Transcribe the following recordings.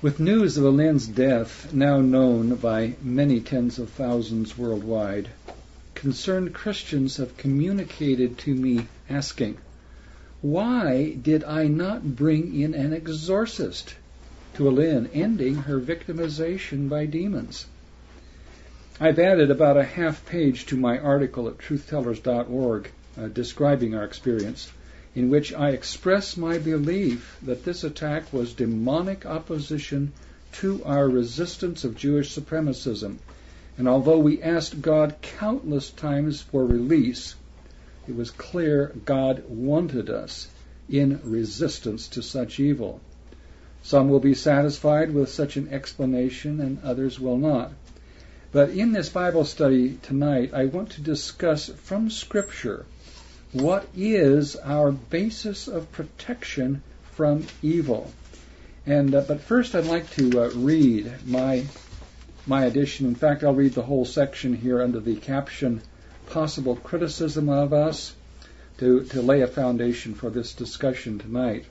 With news of Alin's death now known by many tens of thousands worldwide, concerned Christians have communicated to me asking, why did I not bring in an exorcist to Alin, ending her victimization by demons? I've added about a half page to my article at truthtellers.org describing our experience, in which I express my belief that this attack was demonic opposition to our resistance of Jewish supremacism. And although we asked God countless times for release, it was clear God wanted us in resistance to such evil. Some will be satisfied with such an explanation and others will not. But in this Bible study tonight, I want to discuss from Scripture what is our basis of protection from evil. And but first I'd like to read my edition. In fact, I'll read the whole section here under the caption, Possible Criticism of Us, to lay a foundation for this discussion tonight.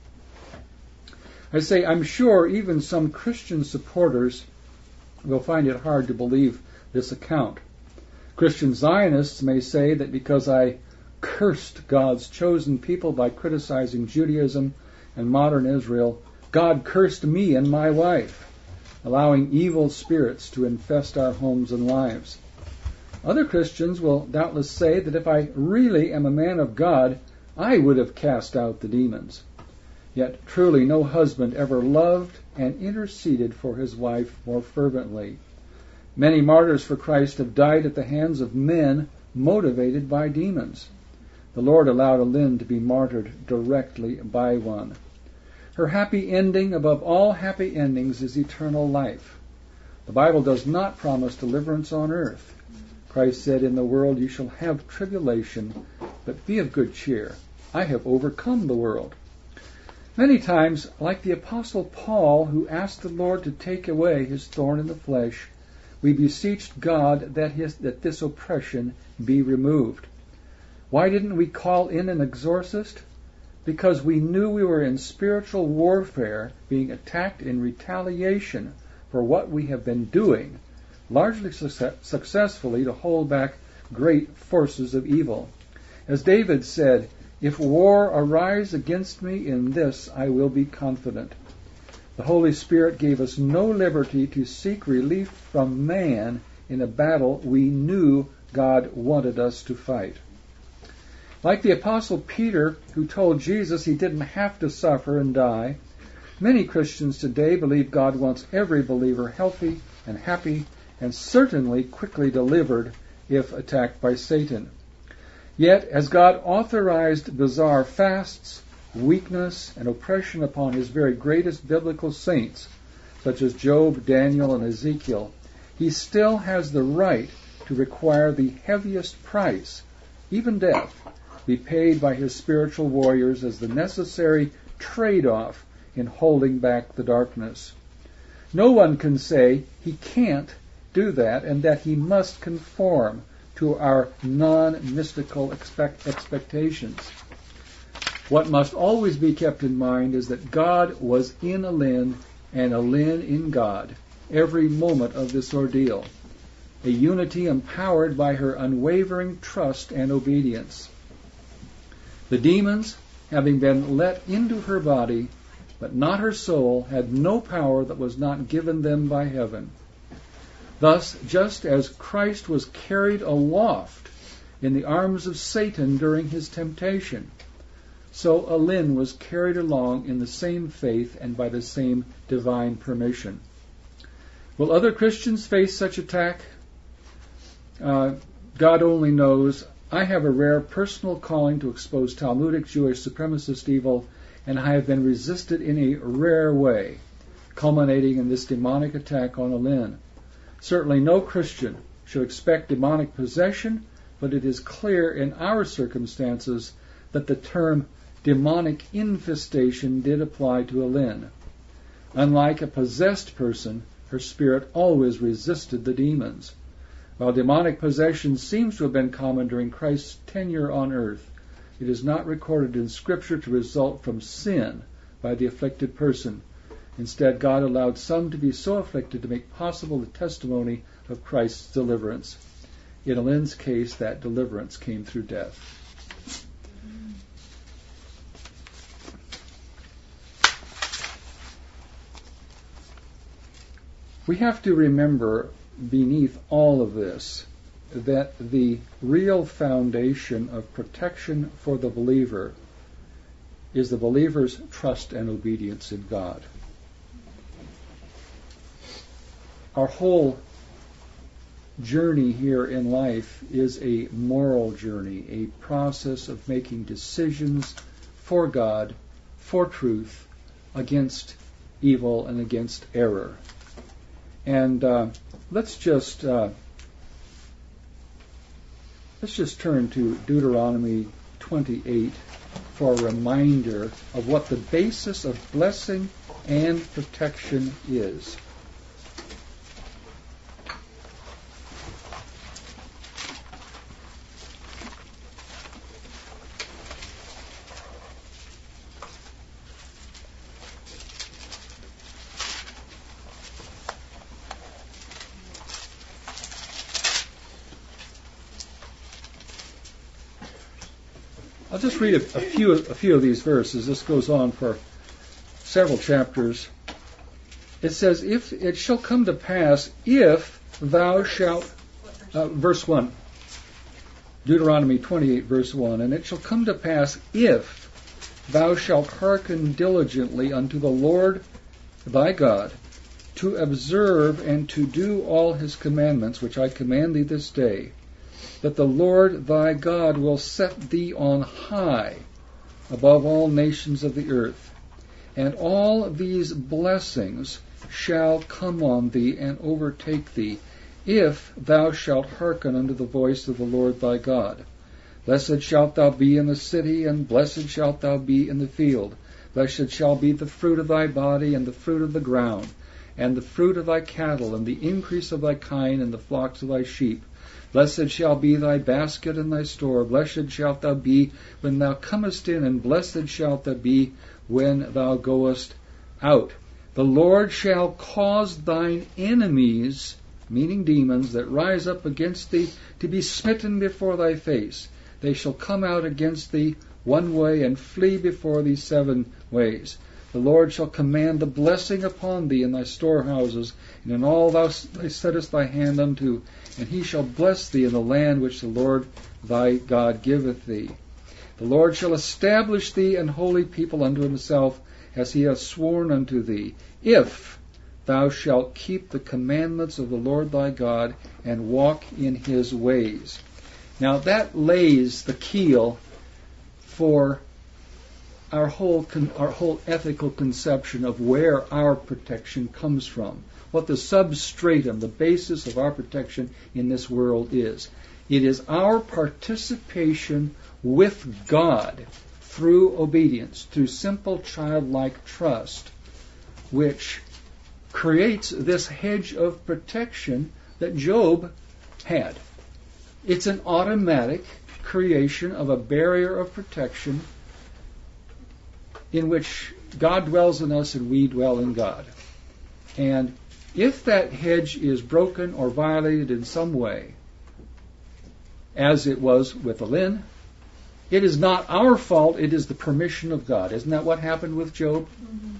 I say, I'm sure even some Christian supporters will find it hard to believe this account. Christian Zionists may say that because I cursed God's chosen people by criticizing Judaism and modern Israel, God cursed me and my wife, allowing evil spirits to infest our homes and lives. Other Christians will doubtless say that if I really am a man of God, I would have cast out the demons. Yet truly no husband ever loved and interceded for his wife more fervently. Many martyrs for Christ have died at the hands of men motivated by demons. The Lord allowed Alin to be martyred directly by one. Her happy ending above all happy endings is eternal life. The Bible does not promise deliverance on earth. Christ said, in the world you shall have tribulation, but be of good cheer. I have overcome the world. Many times, like the Apostle Paul, who asked the Lord to take away his thorn in the flesh, we beseeched God that this oppression be removed. Why didn't we call in an exorcist? Because we knew we were in spiritual warfare, being attacked in retaliation for what we have been doing, largely successfully to hold back great forces of evil. As David said, if war arise against me, in this I will be confident. The Holy Spirit gave us no liberty to seek relief from man in a battle we knew God wanted us to fight. Like the Apostle Peter, who told Jesus he didn't have to suffer and die, many Christians today believe God wants every believer healthy and happy and certainly quickly delivered if attacked by Satan. Yet, as God authorized bizarre fasts, weakness, and oppression upon his very greatest biblical saints, such as Job, Daniel, and Ezekiel, he still has the right to require the heaviest price, even death, be paid by his spiritual warriors as the necessary trade-off in holding back the darkness. No one can say he can't do that and that he must conform to our non-mystical expectations. What must always be kept in mind is that God was in Alin and Alin in God every moment of this ordeal, a unity empowered by her unwavering trust and obedience. The demons, having been let into her body, but not her soul, had no power that was not given them by heaven. Thus, just as Christ was carried aloft in the arms of Satan during his temptation, so Alin was carried along in the same faith and by the same divine permission. Will other Christians face such attack? God only knows. I have a rare personal calling to expose Talmudic Jewish supremacist evil, and I have been resisted in a rare way, culminating in this demonic attack on Alin. Certainly no Christian should expect demonic possession, but it is clear in our circumstances that the term demonic infestation did apply to Alin. Unlike a possessed person, her spirit always resisted the demons. While demonic possession seems to have been common during Christ's tenure on earth, it is not recorded in Scripture to result from sin by the afflicted person. Instead, God allowed some to be so afflicted to make possible the testimony of Christ's deliverance. In Alynn's case, that deliverance came through death. We have to remember, beneath all of this, that the real foundation of protection for the believer is the believer's trust and obedience in God. Our whole journey here in life is a moral journey, a process of making decisions for God, for truth, against evil and against error. And let's just turn to Deuteronomy 28 for a reminder of what the basis of blessing and protection is. I'll just read a few of these verses. This goes on for several chapters. It says, "If it shall come to pass, if thou shalt," verse 1, Deuteronomy 28, verse 1, "And it shall come to pass, if thou shalt hearken diligently unto the Lord thy God, to observe and to do all his commandments, which I command thee this day, that the Lord thy God will set thee on high above all nations of the earth. And all these blessings shall come on thee and overtake thee, if thou shalt hearken unto the voice of the Lord thy God. Blessed shalt thou be in the city, and blessed shalt thou be in the field. Blessed shall be the fruit of thy body, and the fruit of the ground, and the fruit of thy cattle, and the increase of thy kine, and the flocks of thy sheep. Blessed shall be thy basket and thy store. Blessed shalt thou be when thou comest in, and blessed shalt thou be when thou goest out. The Lord shall cause thine enemies," meaning demons, "that rise up against thee, to be smitten before thy face. They shall come out against thee one way, and flee before thee 7 ways. The Lord shall command the blessing upon thee in thy storehouses, and in all thou settest thy hand unto, and he shall bless thee in the land which the Lord thy God giveth thee. The Lord shall establish thee an holy people unto himself, as he hath sworn unto thee, if thou shalt keep the commandments of the Lord thy God, and walk in his ways." Now that lays the keel for our whole ethical conception of where our protection comes from, what the substratum, the basis of our protection in this world is. It is our participation with God through obedience, through simple childlike trust, which creates this hedge of protection that Job had. It's an automatic creation of a barrier of protection in which God dwells in us and we dwell in God. And if that hedge is broken or violated in some way, as it was with Alynn, it is not our fault, it is the permission of God. Isn't that what happened with Job? Mm-hmm.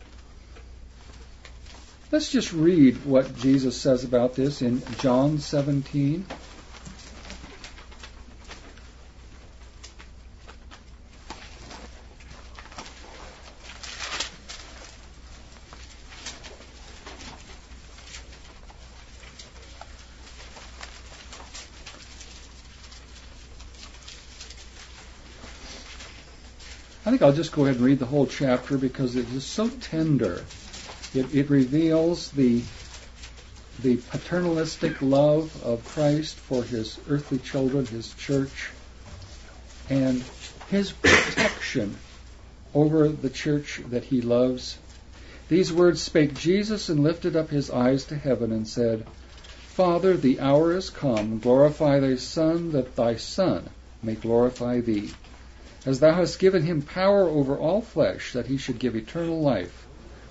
Let's just read what Jesus says about this in John 17. I think I'll just go ahead and read the whole chapter because it is so tender. It reveals the paternalistic love of Christ for his earthly children, his church, and his protection over the church that he loves. These words spake Jesus, and lifted up his eyes to heaven, and said, Father, the hour is come. Glorify thy Son, that thy Son may glorify thee. As thou hast given him power over all flesh, that he should give eternal life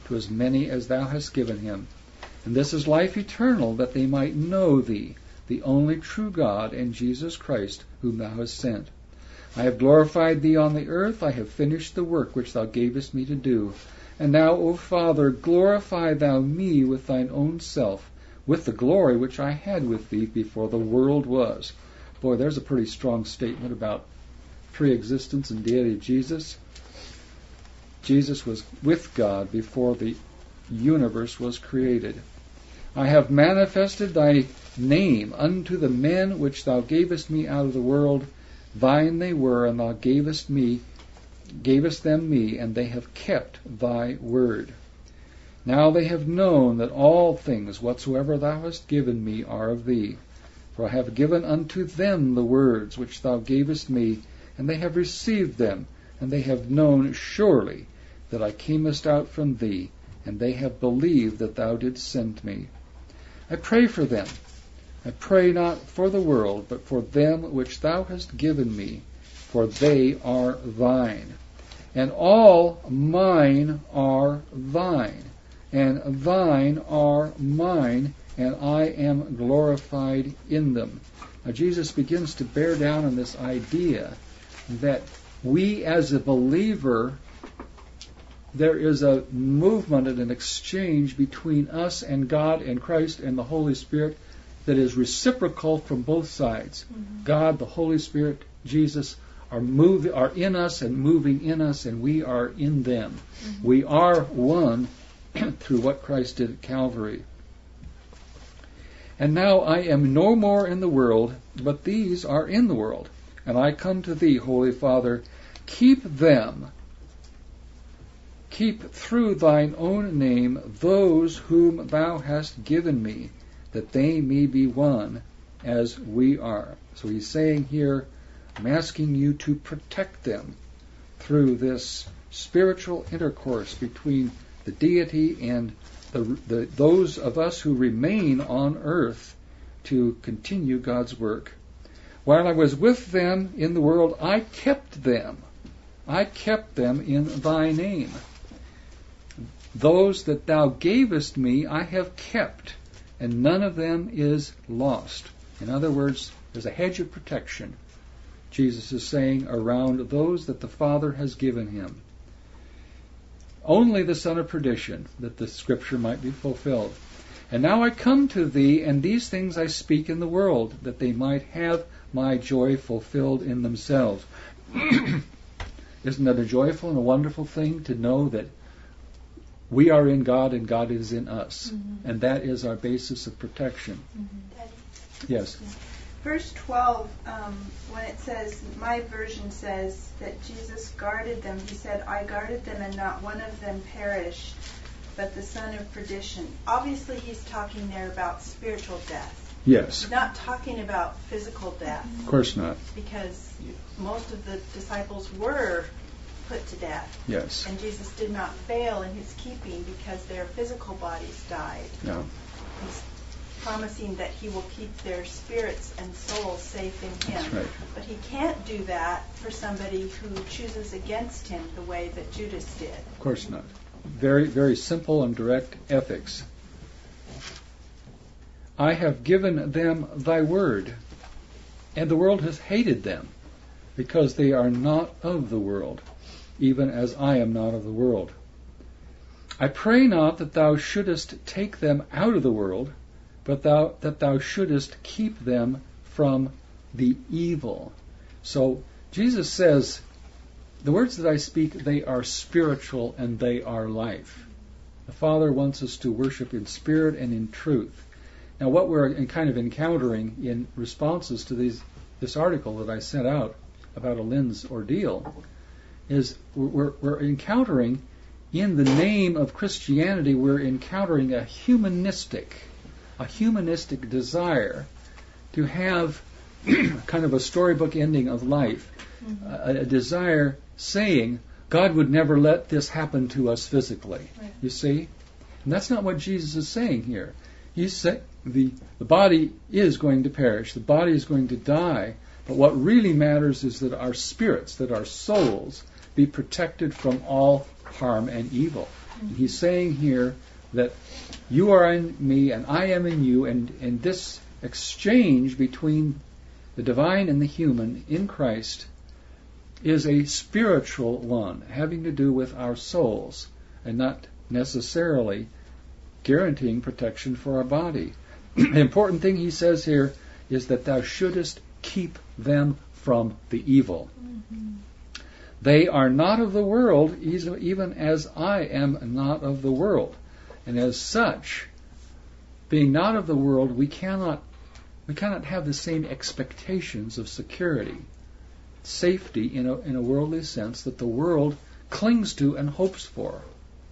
to as many as thou hast given him. And this is life eternal, that they might know thee, the only true God, and Jesus Christ, whom thou hast sent. I have glorified thee on the earth. I have finished the work which thou gavest me to do. And now, O Father, glorify thou me with thine own self, with the glory which I had with thee before the world was. Boy, there's a pretty strong statement about pre-existence and deity of Jesus. Jesus was with God before the universe was created. I have manifested thy name unto the men which thou gavest me out of the world. Thine they were, and thou gavest them me, and they have kept thy word. Now they have known that all things whatsoever thou hast given me are of thee. For I have given unto them the words which thou gavest me, and they have received them, and they have known surely that I camest out from thee, and they have believed that thou didst send me. I pray for them. I pray not for the world, but for them which thou hast given me, for they are thine. And all mine are thine, and thine are mine, and I am glorified in them. Now Jesus begins to bear down on this idea that we as a believer, there is a movement and an exchange between us and God and Christ and the Holy Spirit that is reciprocal from both sides. Mm-hmm. God, the Holy Spirit, Jesus are in us and moving in us, and we are in them. Mm-hmm. We are one through what Christ did at Calvary. And now I am no more in the world, but these are in the world. And I come to thee, Holy Father, keep them. Keep through thine own name those whom thou hast given me, that they may be one as we are. So he's saying here, I'm asking you to protect them through this spiritual intercourse between the deity and those of us who remain on earth to continue God's work. While I was with them in the world, I kept them. I kept them in thy name. Those that thou gavest me, I have kept, and none of them is lost. In other words, there's a hedge of protection, Jesus is saying, around those that the Father has given him. Only the son of perdition, that the scripture might be fulfilled. And now I come to thee, and these things I speak in the world, that they might have my joy fulfilled in themselves. Isn't that a joyful and a wonderful thing to know that we are in God and God is in us? Mm-hmm. And that is our basis of protection. Mm-hmm. Yes. Verse 12, when it says, my version says that Jesus guarded them. He said, I guarded them and not one of them perished, but the son of perdition. Obviously he's talking there about spiritual death. Yes. He's not talking about physical death. Of course not. Because most of the disciples were put to death. Yes. And Jesus did not fail in his keeping because their physical bodies died. No. He's promising that he will keep their spirits and souls safe in him. That's right. But he can't do that for somebody who chooses against him the way that Judas did. Of course not. Very, very simple and direct ethics. I have given them thy word, and the world has hated them, because they are not of the world, even as I am not of the world. I pray not that thou shouldest take them out of the world, but that thou shouldest keep them from the evil. So Jesus says, the words that I speak, they are spiritual and they are life. The Father wants us to worship in spirit and in truth. Now what we're kind of encountering in responses to this article that I sent out about a Lynn's ordeal is we're encountering, in the name of Christianity, we're encountering a humanistic desire to have kind of a storybook ending of life, a desire saying God would never let this happen to us physically. Right. You see? And that's not what Jesus is saying here. He's saying the body is going to perish, the body is going to die, but what really matters is that our spirits, that our souls, be protected from all harm and evil. And he's saying here that you are in me and I am in you, and this exchange between the divine and the human in Christ is a spiritual one, having to do with our souls, and not necessarily guaranteeing protection for our body. The important thing he says here is that thou shouldest keep them from the evil. Mm-hmm. They are not of the world, even as I am not of the world. And as such, being not of the world, we cannot have the same expectations of security, safety in a worldly sense that the world clings to and hopes for.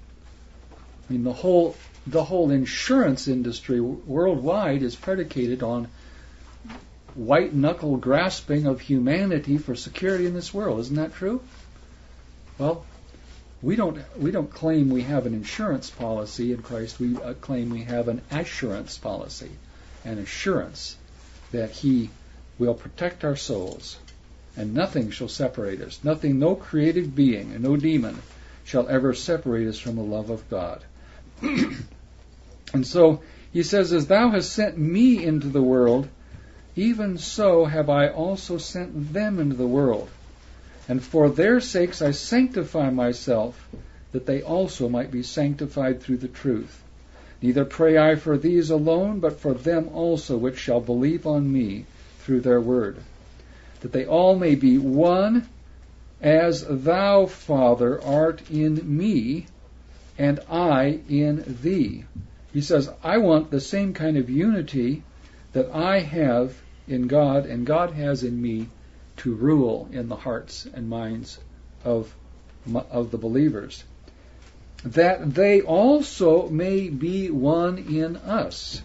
I mean, the whole insurance industry worldwide is predicated on white-knuckle grasping of humanity for security in this world. Isn't that true? Well, we don't claim we have an insurance policy in Christ. We claim we have an assurance policy, an assurance that He will protect our souls, and nothing shall separate us. Nothing, no created being and no demon shall ever separate us from the love of God. And so he says, as thou hast sent me into the world, even so have I also sent them into the world. And for their sakes I sanctify myself, that they also might be sanctified through the truth. Neither pray I for these alone, but for them also which shall believe on me through their word, that they all may be one, as thou, Father, art in me, and I in thee. He says, I want the same kind of unity that I have in God and God has in me to rule in the hearts and minds of the believers, that they also may be one in us,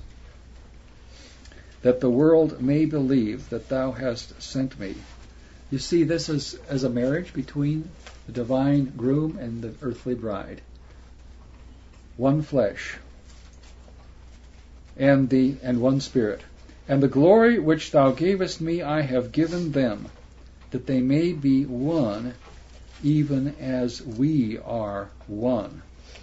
that the world may believe that thou hast sent me. You see, this is as a marriage between the divine groom and the earthly bride. One flesh and one spirit. And the glory which thou gavest me I have given them, that they may be one, even as we are one.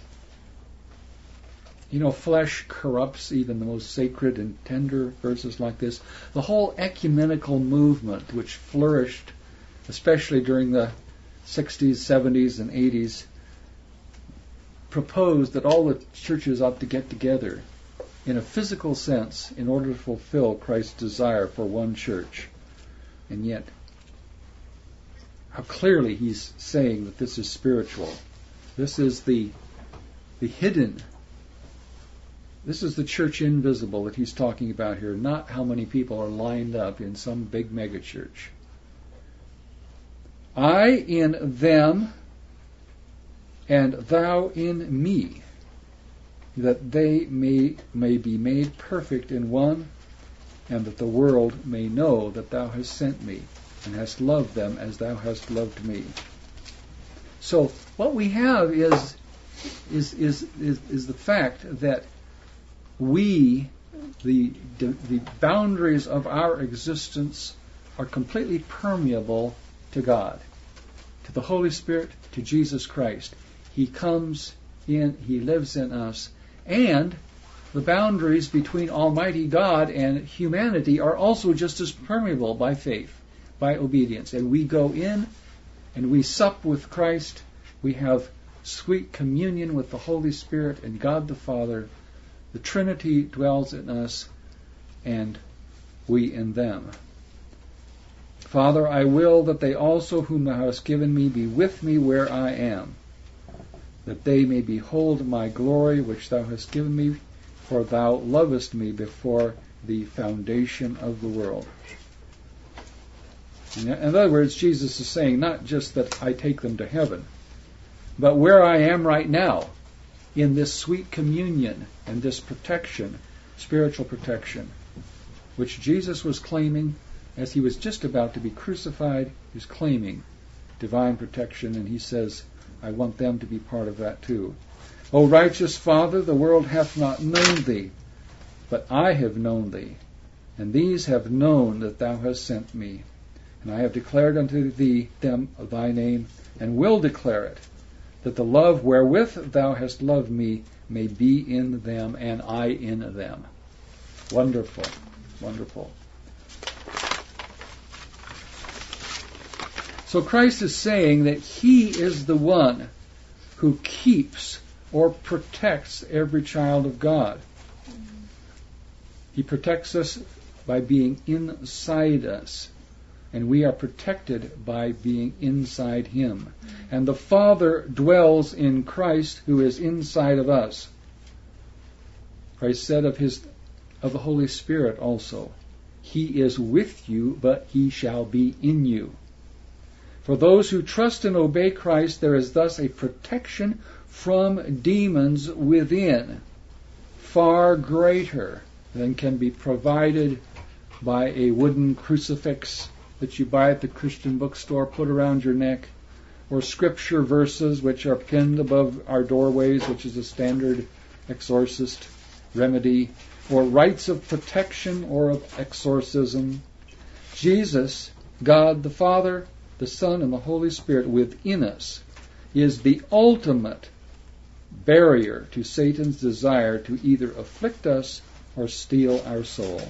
You know, flesh corrupts even the most sacred and tender verses like this. The whole ecumenical movement, which flourished, especially during the 60s, 70s, and 80s, proposed that all the churches ought to get together in a physical sense in order to fulfill Christ's desire for one church. And yet, how clearly he's saying that this is spiritual. This is the hidden. This is the church invisible that he's talking about here, not how many people are lined up in some big megachurch. I in them, and thou in me, that they may be made perfect in one, and that the world may know that thou hast sent me, and hast loved them as thou hast loved me. So what we have is the fact that we, the boundaries of our existence, are completely permeable to God, to the Holy Spirit, to Jesus Christ. He comes in, He lives in us, and the boundaries between Almighty God and humanity are also just as permeable by faith, by obedience. And we go in and we sup with Christ. We have sweet communion with the Holy Spirit and God the Father. The Trinity dwells in us, and we in them. Father, I will that they also whom thou hast given me be with me where I am, that they may behold my glory which thou hast given me, for thou lovest me before the foundation of the world. In other words, Jesus is saying not just that I take them to heaven, but where I am right now, in this sweet communion and this protection, spiritual protection, which Jesus was claiming as he was just about to be crucified. He was claiming divine protection, and he says, I want them to be part of that too. O righteous Father, the world hath not known thee, but I have known thee, and these have known that thou hast sent me. And I have declared unto thee them thy name, and will declare it, that the love wherewith thou hast loved me may be in them and I in them. Wonderful, wonderful. So Christ is saying that He is the one who keeps or protects every child of God. He protects us by being inside us, and we are protected by being inside Him. And the Father dwells in Christ, who is inside of us. Christ said of the Holy Spirit also, He is with you, but He shall be in you. For those who trust and obey Christ, there is thus a protection from demons within, far greater than can be provided by a wooden crucifix that you buy at the Christian bookstore, put around your neck, or scripture verses which are pinned above our doorways, which is a standard exorcist remedy, or rites of protection or of exorcism. Jesus, God the Father, the Son, and the Holy Spirit within us is the ultimate barrier to Satan's desire to either afflict us or steal our soul.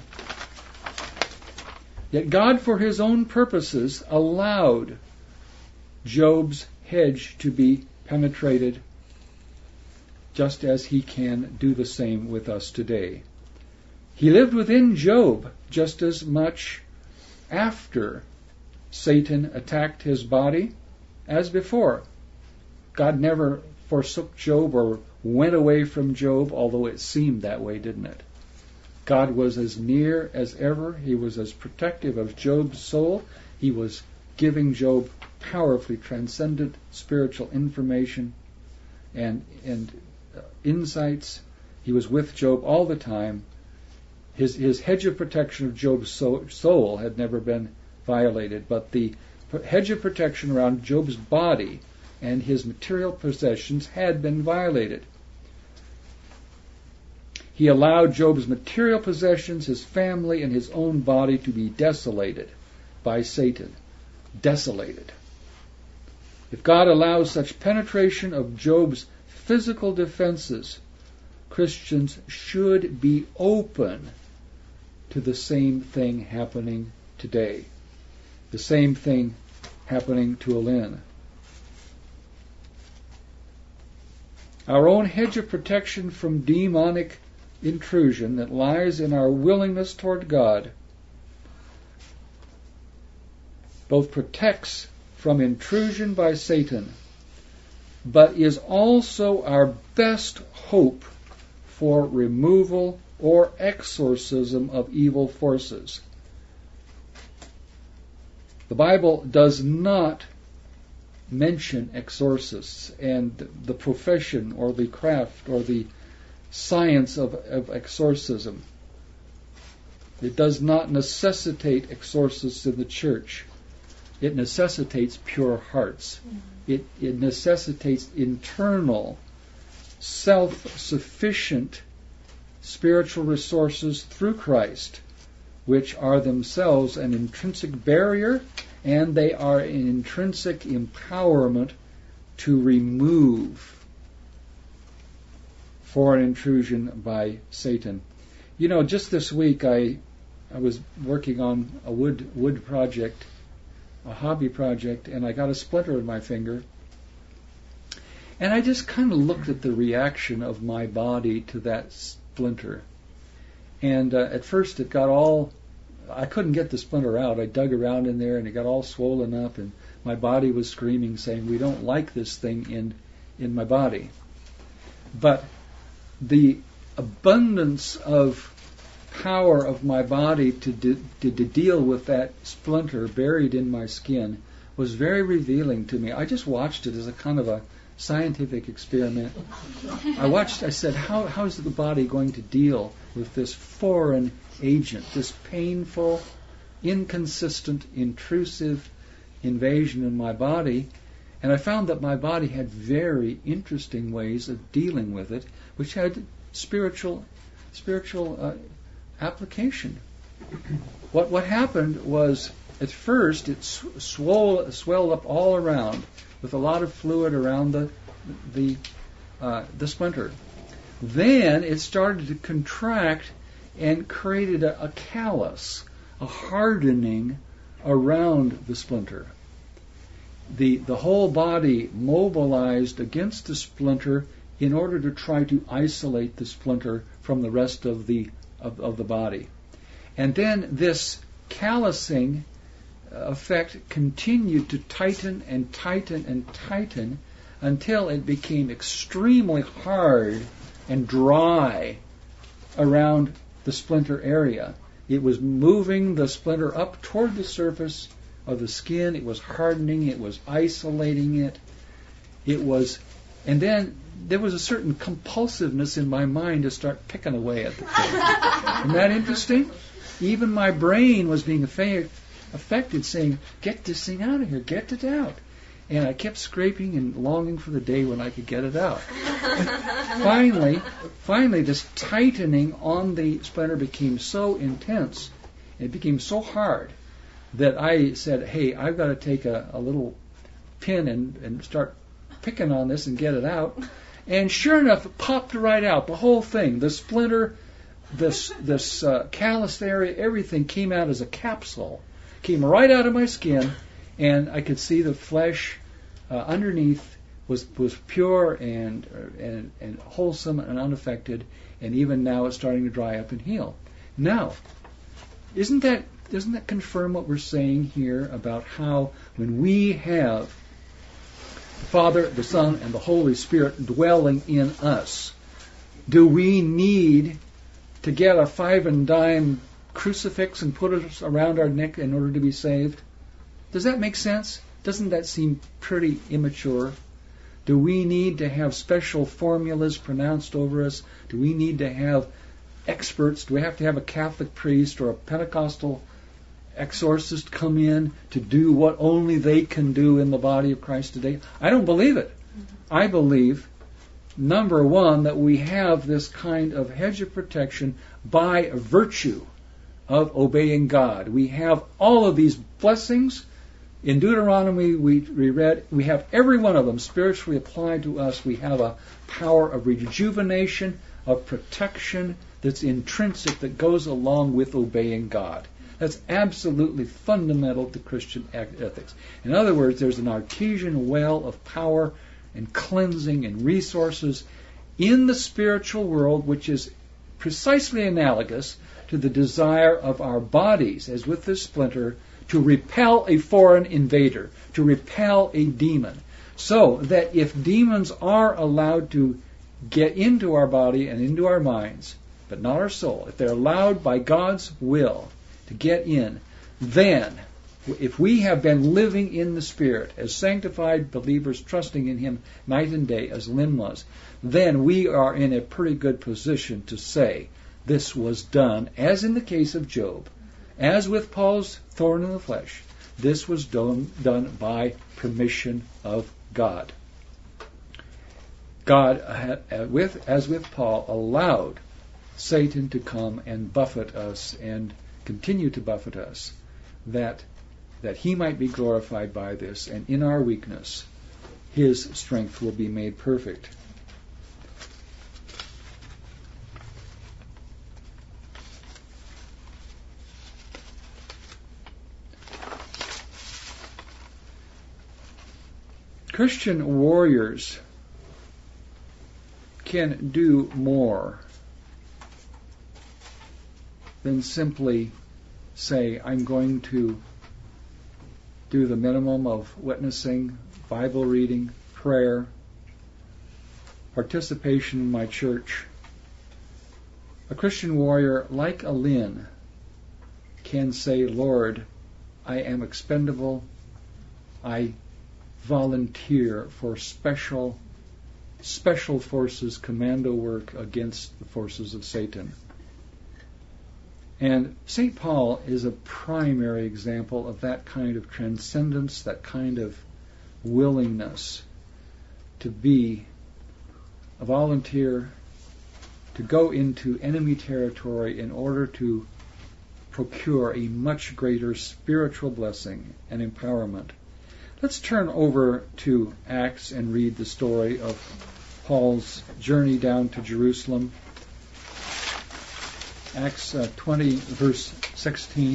Yet God, for His own purposes, allowed Job's hedge to be penetrated, just as He can do the same with us today. He lived within Job just as much after Satan attacked his body as before. God never forsook Job or went away from Job, although it seemed that way, didn't it? God was as near as ever. He was as protective of Job's soul. He was giving Job powerfully transcendent spiritual information and insights. He was with Job all the time. His hedge of protection of Job's soul had never been violated, but the hedge of protection around Job's body and his material possessions had been violated. He allowed Job's material possessions, his family, and his own body to be desolated by Satan. Desolated. If God allows such penetration of Job's physical defenses, Christians should be open to the same thing happening today. The same thing happening to Alin. Our own hedge of protection from demonic intrusion that lies in our willingness toward God both protects from intrusion by Satan, but is also our best hope for removal or exorcism of evil forces. The Bible does not mention exorcists and the profession or the craft or the science of exorcism. It does not necessitate exorcists in the church. It necessitates pure hearts. It necessitates internal, self-sufficient spiritual resources through Christ, which are themselves an intrinsic barrier, and they are an intrinsic empowerment to remove foreign intrusion by Satan. You know, just this week I was working on a wood project, a hobby project, and I got a splinter in my finger. And I just kind of looked at the reaction of my body to that splinter. And at first it got all, I couldn't get the splinter out. I dug around in there and it got all swollen up, and my body was screaming, saying, "We don't like this thing in my body." But the abundance of power of my body to deal with that splinter buried in my skin was very revealing to me. I just watched it as a kind of a scientific experiment. I said, how is the body going to deal with this foreign agent, this painful, inconsistent, intrusive invasion in my body? And I found that my body had very interesting ways of dealing with it, which had spiritual application. What happened was, at first, it swelled up all around with a lot of fluid around the splinter. Then it started to contract and created a callus, a hardening around the splinter. The whole body mobilized against the splinter in order to try to isolate the splinter from the rest of the body. And then this callousing effect continued to tighten and tighten and tighten until it became extremely hard and dry around the splinter area. It was moving the splinter up toward the surface of the skin. It was hardening. It was isolating it. And then there was a certain compulsiveness in my mind to start picking away at the thing. Isn't that interesting? Even my brain was being affected, saying, "Get this thing out of here. Get it out." And I kept scraping and longing for the day when I could get it out. Finally, this tightening on the splinter became so intense, it became so hard, that I said, "Hey, I've got to take a little pin and start picking on this and get it out." And sure enough, it popped right out, the whole thing. The splinter, this calloused area, everything came out as a capsule, came right out of my skin, and I could see the flesh underneath was pure and wholesome and unaffected, and even now it's starting to dry up and heal. Now, doesn't that confirm what we're saying here about how when we have the Father, the Son, and the Holy Spirit dwelling in us, do we need to get a 5 and dime crucifix and put it around our neck in order to be saved? Does that make sense? Doesn't that seem pretty immature? Do we need to have special formulas pronounced over us? Do we need to have experts? Do we have to have a Catholic priest or a Pentecostal exorcist come in to do what only they can do in the body of Christ today? I don't believe it. I believe, number one, that we have this kind of hedge of protection by virtue of obeying God. We have all of these blessings. In Deuteronomy, we read, we have every one of them spiritually applied to us. We have a power of rejuvenation, of protection that's intrinsic, that goes along with obeying God. That's absolutely fundamental to Christian ethics. In other words, there's an artesian well of power and cleansing and resources in the spiritual world, which is precisely analogous to the desire of our bodies, as with this splinter, to repel a foreign invader, to repel a demon. So that if demons are allowed to get into our body and into our minds, but not our soul, if they're allowed by God's will to get in, then if we have been living in the Spirit as sanctified believers, trusting in Him night and day, as Lynn was, then we are in a pretty good position to say this was done, as in the case of Job, as with Paul's thorn in the flesh. This was done by permission of God. God, as with Paul, allowed Satan to come and buffet us and continue to buffet us, that he might be glorified by this, and in our weakness His strength will be made perfect. Christian warriors can do more than simply say, I'm going to do the minimum of witnessing, Bible reading, prayer, participation in my church. A Christian warrior, like a Lynn, can say, Lord, I am expendable. I volunteer for special forces commando work against the forces of Satan. And St. Paul is a primary example of that kind of transcendence, that kind of willingness to be a volunteer, to go into enemy territory in order to procure a much greater spiritual blessing and empowerment. Let's turn over to Acts and read the story of Paul's journey down to Jerusalem. Acts 20, verse 16.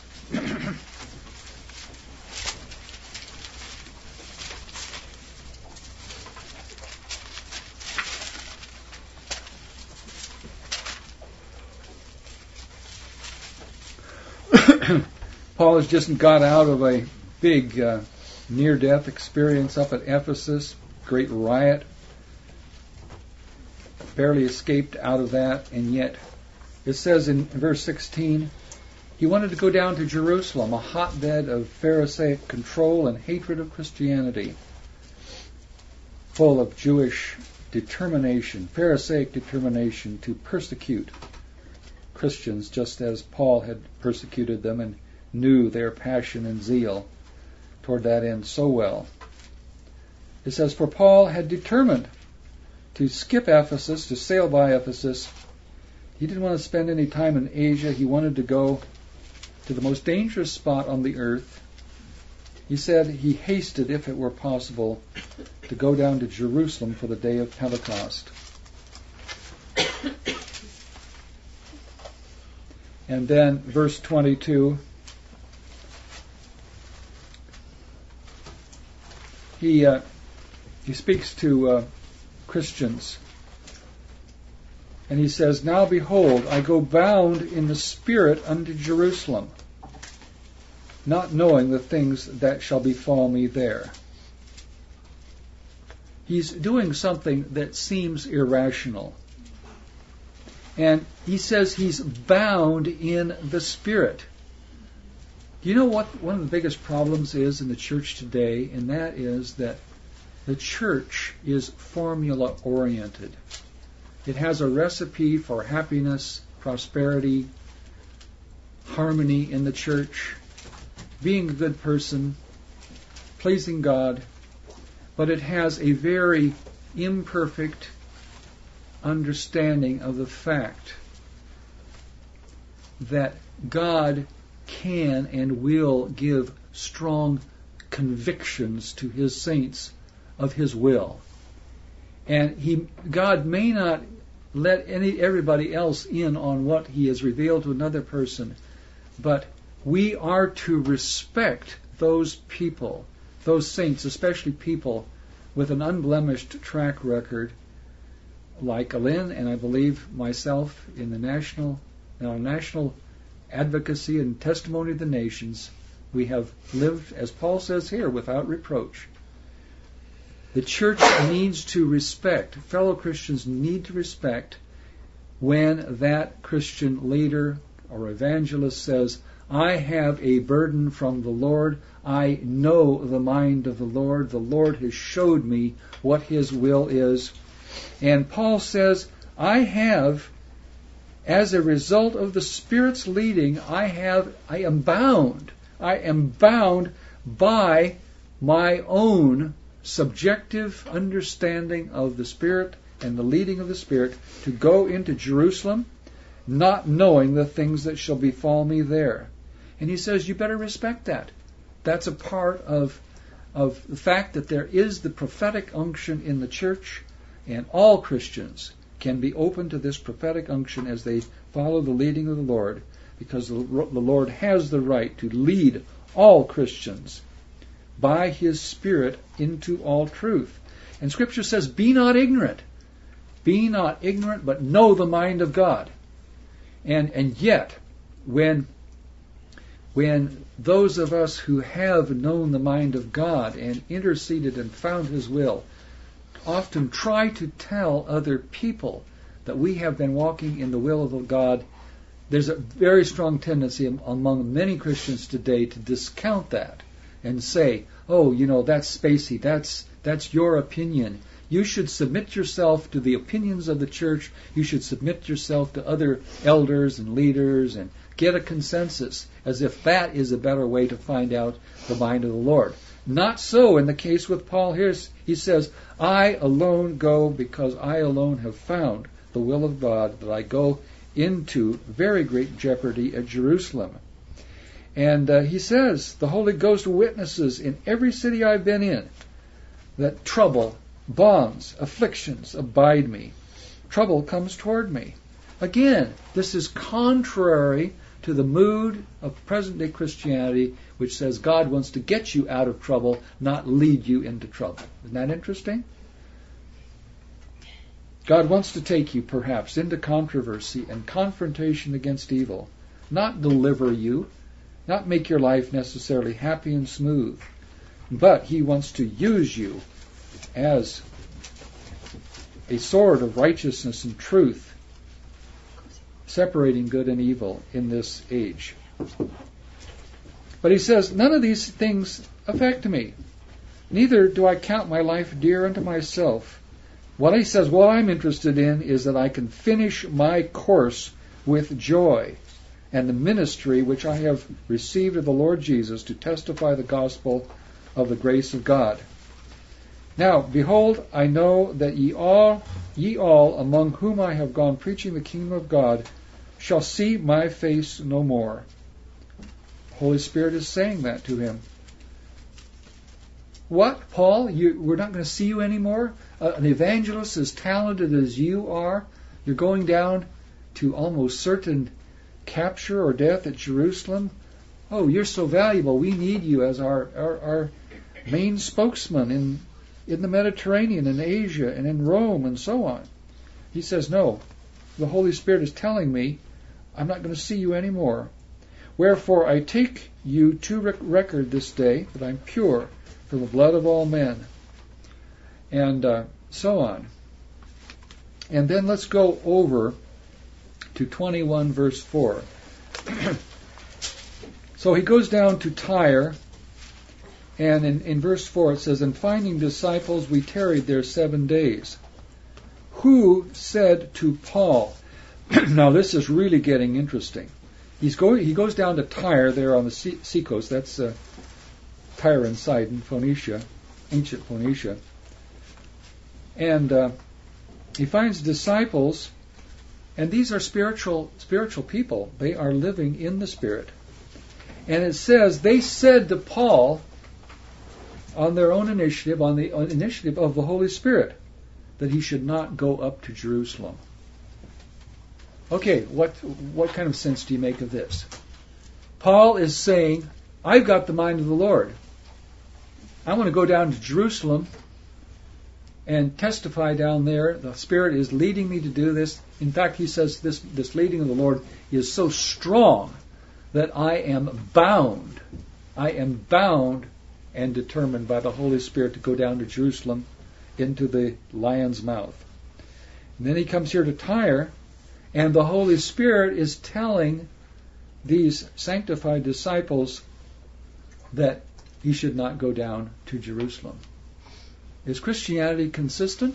Paul has just got out of a big near-death experience up at Ephesus, great riot, barely escaped out of that, and yet it says in verse 16, he wanted to go down to Jerusalem, a hotbed of Pharisaic control and hatred of Christianity, full of Jewish determination, Pharisaic determination to persecute Christians, just as Paul had persecuted them and knew their passion and zeal toward that end so well. It says, for Paul had determined to skip Ephesus, to sail by Ephesus. He didn't want to spend any time in Asia. He wanted to go to the most dangerous spot on the earth. He said he hasted, if it were possible, to go down to Jerusalem for the day of Pentecost. And then verse 22, he speaks to Christians, and he says, now behold, I go bound in the Spirit unto Jerusalem, not knowing the things that shall befall me there. He's doing something that seems irrational. And he says he's bound in the Spirit. Do you know what one of the biggest problems is in the church today? And that is that the church is formula-oriented. It has a recipe for happiness, prosperity, harmony in the church, being a good person, pleasing God, but it has a very imperfect understanding of the fact that God can and will give strong convictions to His saints of His will. And God may not let everybody else in on what He has revealed to another person, but we are to respect those people, those saints, especially people with an unblemished track record, like Lynn and I believe myself in the national advocacy and testimony of the nations. We have lived, as Paul says here, without reproach. The church needs to respect, fellow Christians need to respect when that Christian leader or evangelist says, I have a burden from the Lord. I know the mind of the Lord. The Lord has showed me what His will is. And Paul says, I have, as a result of the Spirit's leading, I am bound. I am bound by my own subjective understanding of the Spirit and the leading of the Spirit to go into Jerusalem, not knowing the things that shall befall me there. And he says, you better respect that. That's a part of the fact that there is the prophetic unction in the church, and all Christians can be open to this prophetic unction as they follow the leading of the Lord, because the Lord has the right to lead all Christians by His Spirit into all truth. And Scripture says, be not ignorant. Be not ignorant, but know the mind of God. And yet, when those of us who have known the mind of God and interceded and found His will often try to tell other people that we have been walking in the will of God, there's a very strong tendency among many Christians today to discount that and say, oh, that's spacey, that's your opinion. You should submit yourself to the opinions of the church. You should submit yourself to other elders and leaders and get a consensus, as if that is a better way to find out the mind of the Lord. Not so in the case with Paul here. He says, I alone go because I alone have found the will of God, that I go into very great jeopardy at Jerusalem. And he says, the Holy Ghost witnesses in every city I've been in that trouble, bonds, afflictions abide me. Trouble comes toward me. Again, this is contrary to the mood of present-day Christianity, which says God wants to get you out of trouble, not lead you into trouble. Isn't that interesting? God wants to take you, perhaps, into controversy and confrontation against evil, not deliver you, not make your life necessarily happy and smooth, but He wants to use you as a sword of righteousness and truth, separating good and evil in this age. But he says, none of these things affect me. Neither do I count my life dear unto myself. What he says, what I'm interested in is that I can finish my course with joy and the ministry which I have received of the Lord Jesus to testify the gospel of the grace of God. Now, behold, I know that ye all among whom I have gone preaching the kingdom of God shall see my face no more. The Holy Spirit is saying that to him. What, Paul? We're not going to see you anymore? An evangelist as talented as you are, you're going down to almost certain capture or death at Jerusalem? Oh, you're so valuable. We need you as our main spokesman in the Mediterranean, in Asia, and in Rome, and so on. He says, no, the Holy Spirit is telling me I'm not going to see you anymore. Wherefore I take you to record this day that I'm pure from the blood of all men. And so on. And then let's go over to 21 verse 4. So he goes down to Tyre, and in verse 4 it says, and finding disciples we tarried there 7 days. Who said to Paul, now this is really getting interesting. He goes down to Tyre there on the seacoast. That's Tyre and Sidon, Phoenicia, ancient Phoenicia. And he finds disciples, and these are spiritual people. They are living in the Spirit. And it says, they said to Paul, on their own initiative, on the initiative of the Holy Spirit, that he should not go up to Jerusalem. Okay, what kind of sense do you make of this? Paul is saying, I've got the mind of the Lord. I want to go down to Jerusalem and testify down there. The Spirit is leading me to do this. In fact, he says this leading of the Lord is so strong that I am bound and determined by the Holy Spirit to go down to Jerusalem into the lion's mouth. And then he comes here to Tyre, and the Holy Spirit is telling these sanctified disciples that he should not go down to Jerusalem. Is Christianity consistent?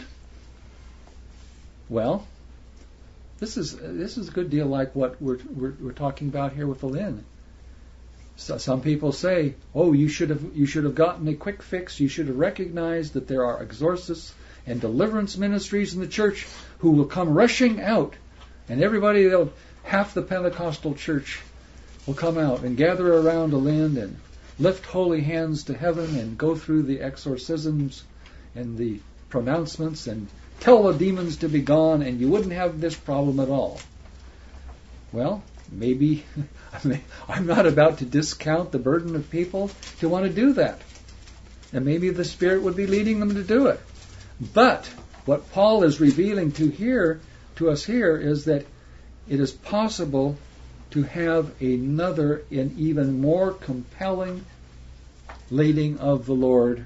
Well, this is a good deal like what we're talking about here with the Lynn. So some people say, "Oh, you should have gotten a quick fix. You should have recognized that there are exorcists and deliverance ministries in the church who will come rushing out, and half the Pentecostal church will come out and gather around a Lynn and lift holy hands to heaven and go through the exorcisms and the pronouncements and tell the demons to be gone, and you wouldn't have this problem at all." Well, maybe I'm not about to discount the burden of people who want to do that. And maybe the Spirit would be leading them to do it. But what Paul is revealing to us here is that it is possible to have another and even more compelling leading of the Lord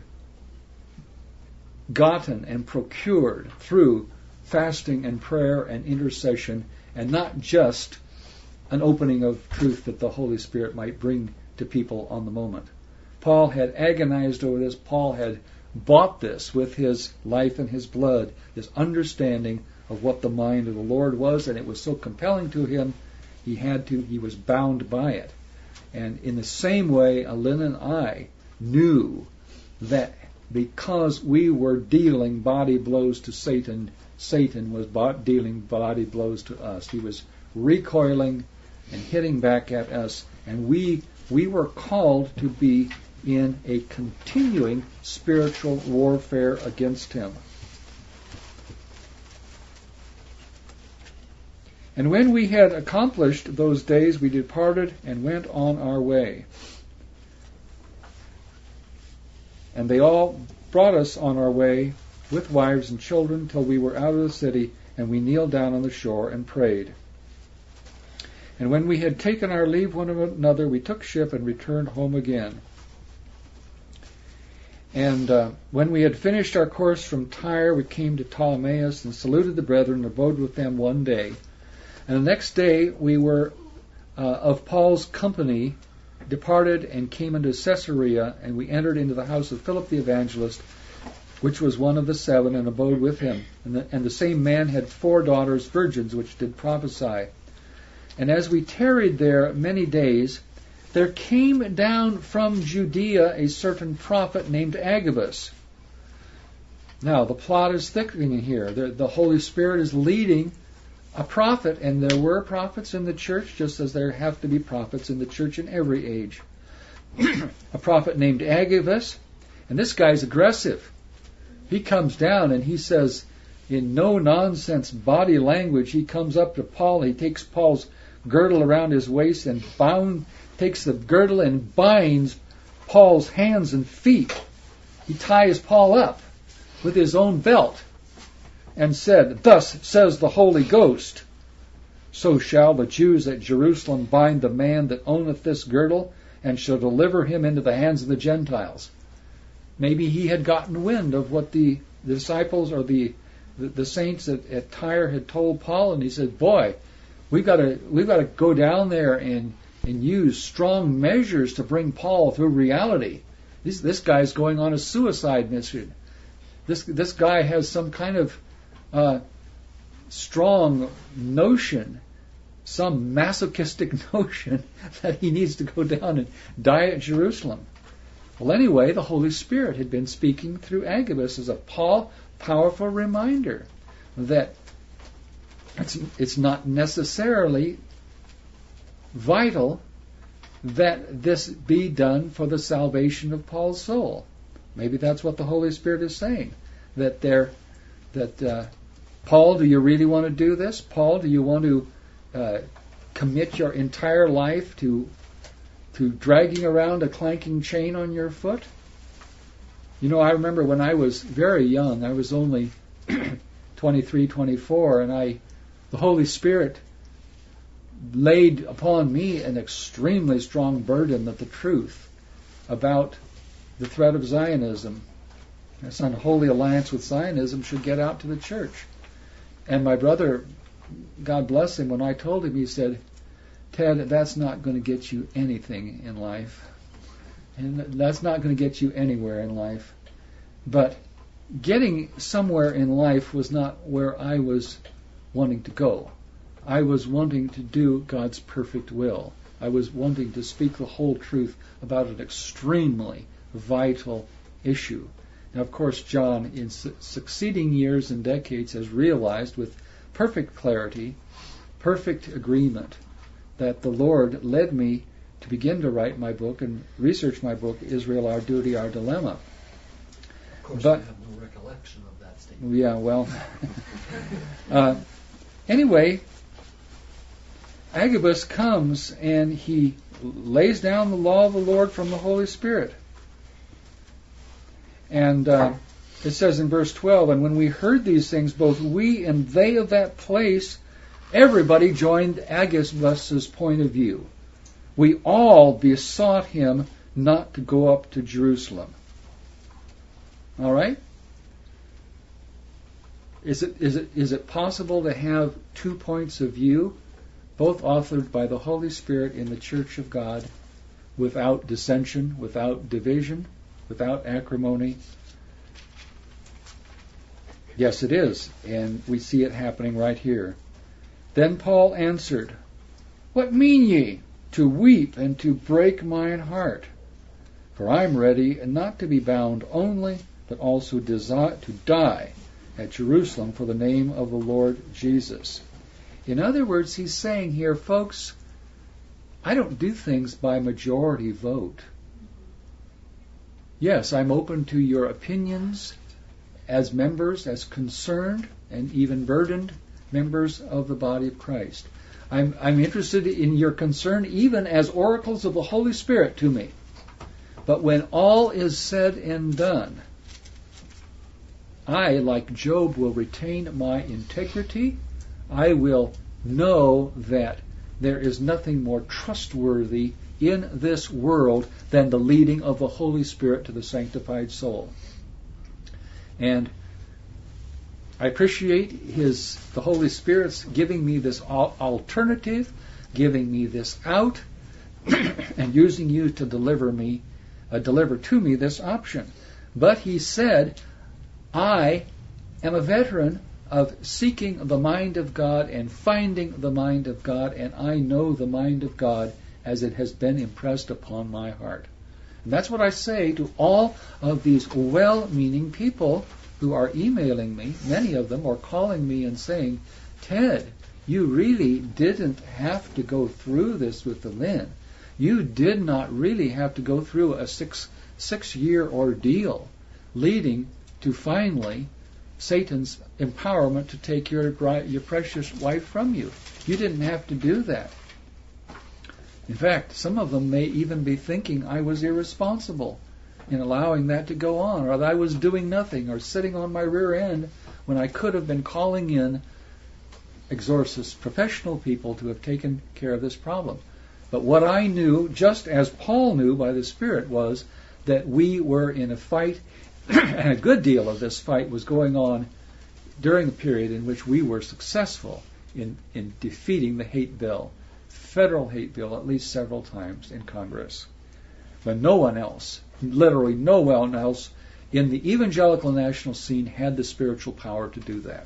gotten and procured through fasting and prayer and intercession, and not just an opening of truth that the Holy Spirit might bring to people on the moment. Paul had agonized over this. Paul had bought this with his life and his blood, this understanding of what the mind of the Lord was, and it was so compelling to him, he was bound by it. And in the same way, Lynn and I knew that because we were dealing body blows to Satan, Satan was dealing body blows to us. He was recoiling and hitting back at us, and we We were called to be in a continuing spiritual warfare against him. And when we had accomplished those days, we departed and went on our way. And they all brought us on our way with wives and children till we were out of the city, and we kneeled down on the shore and prayed. And when we had taken our leave one of another, we took ship and returned home again. And when we had finished our course from Tyre, we came to Ptolemais and saluted the brethren and abode with them one day. And the next day we were of Paul's company departed and came into Caesarea, and we entered into the house of Philip the evangelist, which was one of the 7, and abode with him. And the same man had 4 daughters, virgins, which did prophesy. And as we tarried there many days, there came down from Judea a certain prophet named Agabus. Now, the plot is thickening here. The Holy Spirit is leading a prophet, and there were prophets in the church, just as there have to be prophets in the church in every age. A prophet named Agabus, and this guy's aggressive. He comes down and he says, in no-nonsense body language, he comes up to Paul, he takes Paul's girdle around his waist and takes the girdle and binds Paul's hands and feet. He ties Paul up with his own belt and said, "Thus says the Holy Ghost, so shall the Jews at Jerusalem bind the man that owneth this girdle, and shall deliver him into the hands of the Gentiles." Maybe he had gotten wind of what the disciples or the saints at Tyre had told Paul, and he said, "Boy, we've got to go down there and use strong measures to bring Paul through reality. This guy's going on a suicide mission. This guy has some kind of strong notion, some masochistic notion that he needs to go down and die at Jerusalem." Well, anyway, the Holy Spirit had been speaking through Agabus as a powerful reminder that it's not necessarily vital that this be done for the salvation of Paul's soul. Maybe that's what the Holy Spirit is saying. Paul, do you really want to do this? Paul, do you want to commit your entire life to dragging around a clanking chain on your foot? You know, I remember when I was very young, I was only 23, 24, and the Holy Spirit laid upon me an extremely strong burden that the truth about the threat of Zionism, this unholy alliance with Zionism, should get out to the church. And my brother, God bless him, when I told him, he said, "Ted, that's not going to get you anything in life. And that's not going to get you anywhere in life." But getting somewhere in life was not where I was wanting to go. I was wanting to do God's perfect will. I was wanting to speak the whole truth about an extremely vital issue. Now, of course, John, in succeeding years and decades, has realized with perfect clarity, perfect agreement, that the Lord led me to begin to write my book and research my book, Israel, Our Duty, Our Dilemma. Of course, I have no recollection of that statement. Yeah, well. Anyway, Agabus comes and he lays down the law of the Lord from the Holy Spirit. And it says in verse 12, "And when we heard these things, both we and they of that place," everybody joined Agabus's point of view. "We all besought him not to go up to Jerusalem." All right? Is it possible to have 2 points of view, both authored by the Holy Spirit in the Church of God, without dissension, without division, without acrimony? Yes, it is, and we see it happening right here. "Then Paul answered, What mean ye, to weep and to break mine heart? For I am ready not to be bound only, but also to die at Jerusalem for the name of the Lord Jesus." In other words, he's saying here, folks, I don't do things by majority vote. Yes, I'm open to your opinions as members, as concerned and even burdened members of the body of Christ. I'm interested in your concern even as oracles of the Holy Spirit to me. But when all is said and done, I, like Job, will retain my integrity. I will know that there is nothing more trustworthy in this world than the leading of the Holy Spirit to the sanctified soul. And I appreciate the Holy Spirit's giving me this alternative, giving me this out, and using you to deliver to me this option. But he said, I am a veteran of seeking the mind of God and finding the mind of God, and I know the mind of God as it has been impressed upon my heart. And that's what I say to all of these well-meaning people who are emailing me, many of them, or calling me and saying, Ted, you really didn't have to go through this with the Lynn. You did not really have to go through a six-year ordeal leading to finally Satan's empowerment to take your precious wife from you. You didn't have to do that. In fact, some of them may even be thinking I was irresponsible in allowing that to go on, or that I was doing nothing, or sitting on my rear end when I could have been calling in exorcists, professional people, to have taken care of this problem. But what I knew, just as Paul knew by the Spirit, was that we were in a fight, and a good deal of this fight was going on during the period in which we were successful in defeating the hate bill, federal hate bill, at least several times in Congress. But no one else, literally no one else in the evangelical national scene had the spiritual power to do that.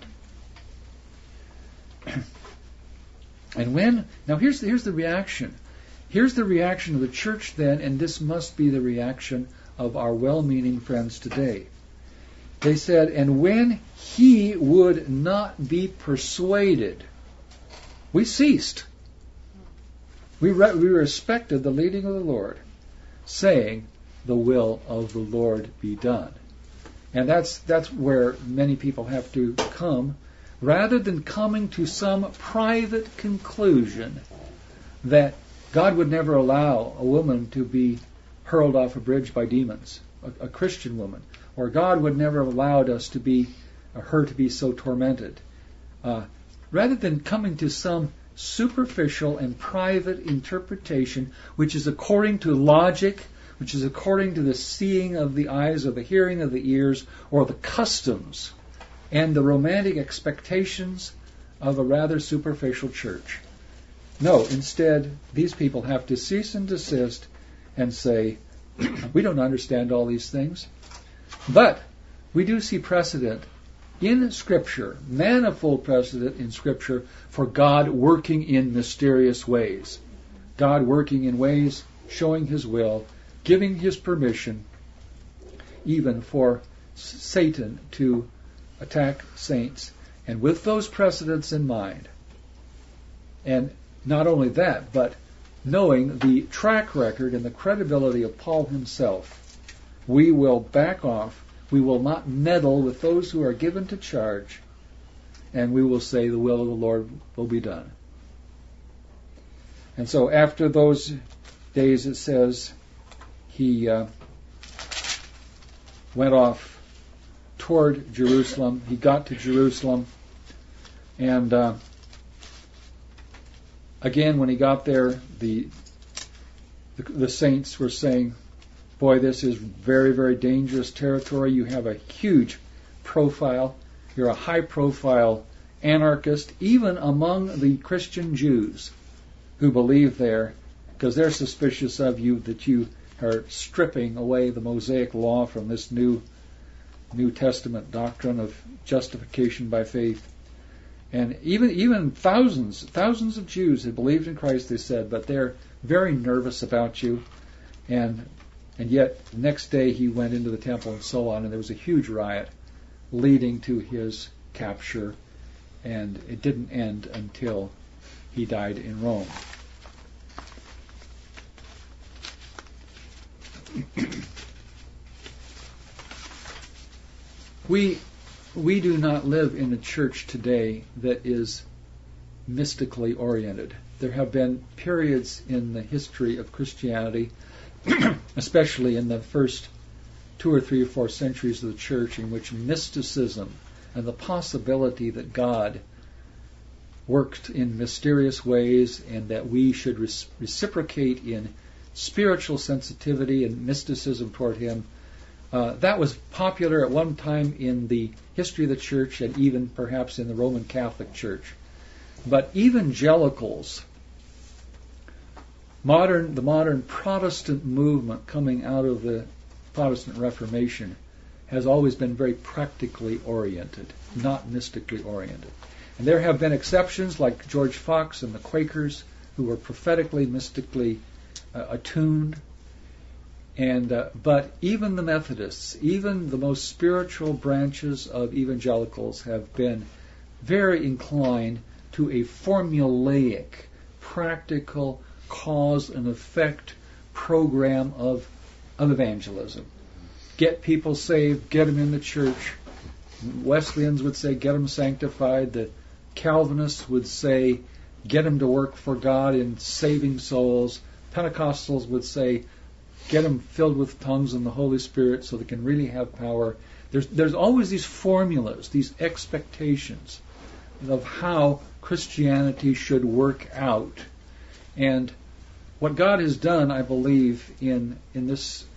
And now here's the reaction. Here's the reaction of the church then, and this must be the reaction of our well-meaning friends today. They said, and when he would not be persuaded, we ceased. We respected the leading of the Lord, saying, the will of the Lord be done. And that's where many people have to come, rather than coming to some private conclusion that God would never allow a woman to be hurled off a bridge by demons, a Christian woman, or God would never have allowed her to be so tormented. Rather than coming to some superficial and private interpretation, which is according to logic, which is according to the seeing of the eyes or the hearing of the ears, or the customs and the romantic expectations of a rather superficial church. No, instead, these people have to cease and desist and say, we don't understand all these things, but we do see precedent in Scripture, manifold precedent in Scripture, for God working in mysterious ways. God working in ways, showing His will, giving His permission, even for Satan to attack saints. And with those precedents in mind, and not only that, but knowing the track record and the credibility of Paul himself, we will back off. We will not meddle with those who are given to charge, and we will say the will of the Lord will be done. And so after those days, it says, he went off toward Jerusalem. He got to Jerusalem, and again, when he got there, the saints were saying, boy, this is very, very dangerous territory. You have a huge profile. You're a high-profile anarchist, even among the Christian Jews who believe there, because they're suspicious of you that you are stripping away the Mosaic law from this New Testament doctrine of justification by faith. And even thousands of Jews had believed in Christ, they said, but they're very nervous about you. And yet, the next day he went into the temple and so on, and there was a huge riot leading to his capture, and it didn't end until he died in Rome. We do not live in a church today that is mystically oriented. There have been periods in the history of Christianity, especially in the first 2 or 3 or 4 centuries of the church, in which mysticism and the possibility that God worked in mysterious ways and that we should reciprocate in spiritual sensitivity and mysticism toward Him, that was popular at one time in the history of the church and even perhaps in the Roman Catholic Church. But evangelicals, the modern Protestant movement coming out of the Protestant Reformation, has always been very practically oriented, not mystically oriented. And there have been exceptions like George Fox and the Quakers, who were prophetically, mystically attuned. But even the Methodists, even the most spiritual branches of evangelicals, have been very inclined to a formulaic, practical cause and effect program of evangelism. Get people saved, get them in the church. Wesleyans would say, get them sanctified. The Calvinists would say, get them to work for God in saving souls. Pentecostals would say, get them filled with tongues and the Holy Spirit so they can really have power. There's always these formulas, these expectations of how Christianity should work out. And what God has done, I believe, in this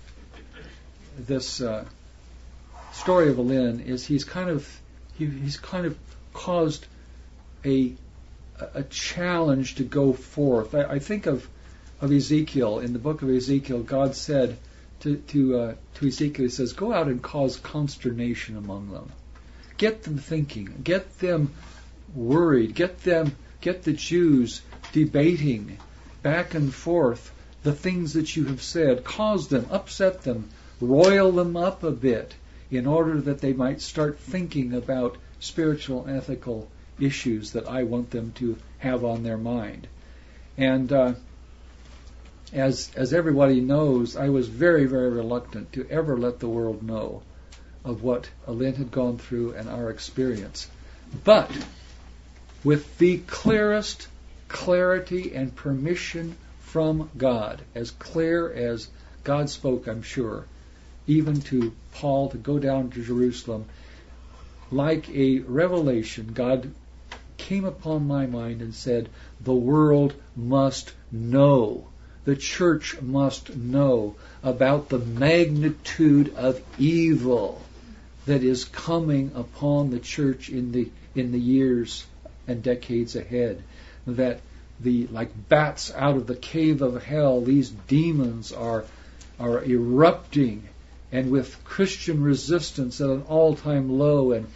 story of Lynn is he's kind of caused a challenge to go forth. I think of Ezekiel. In the book of Ezekiel, God said to Ezekiel, He says, go out and cause consternation among them. Get them thinking. Get them worried. Get the Jews debating back and forth the things that you have said. Cause them, upset them, roil them up a bit in order that they might start thinking about spiritual, ethical issues that I want them to have on their mind. And as everybody knows, I was very, very reluctant to ever let the world know of what Lynn had gone through and our experience. But with the clearest clarity and permission from God, as clear as God spoke, I'm sure, even to Paul to go down to Jerusalem, like a revelation, God came upon my mind and said, the world must know, the church must know about the magnitude of evil that is coming upon the church in the years and decades ahead. That like bats out of the cave of hell, these demons are erupting, and with Christian resistance at an all-time low, and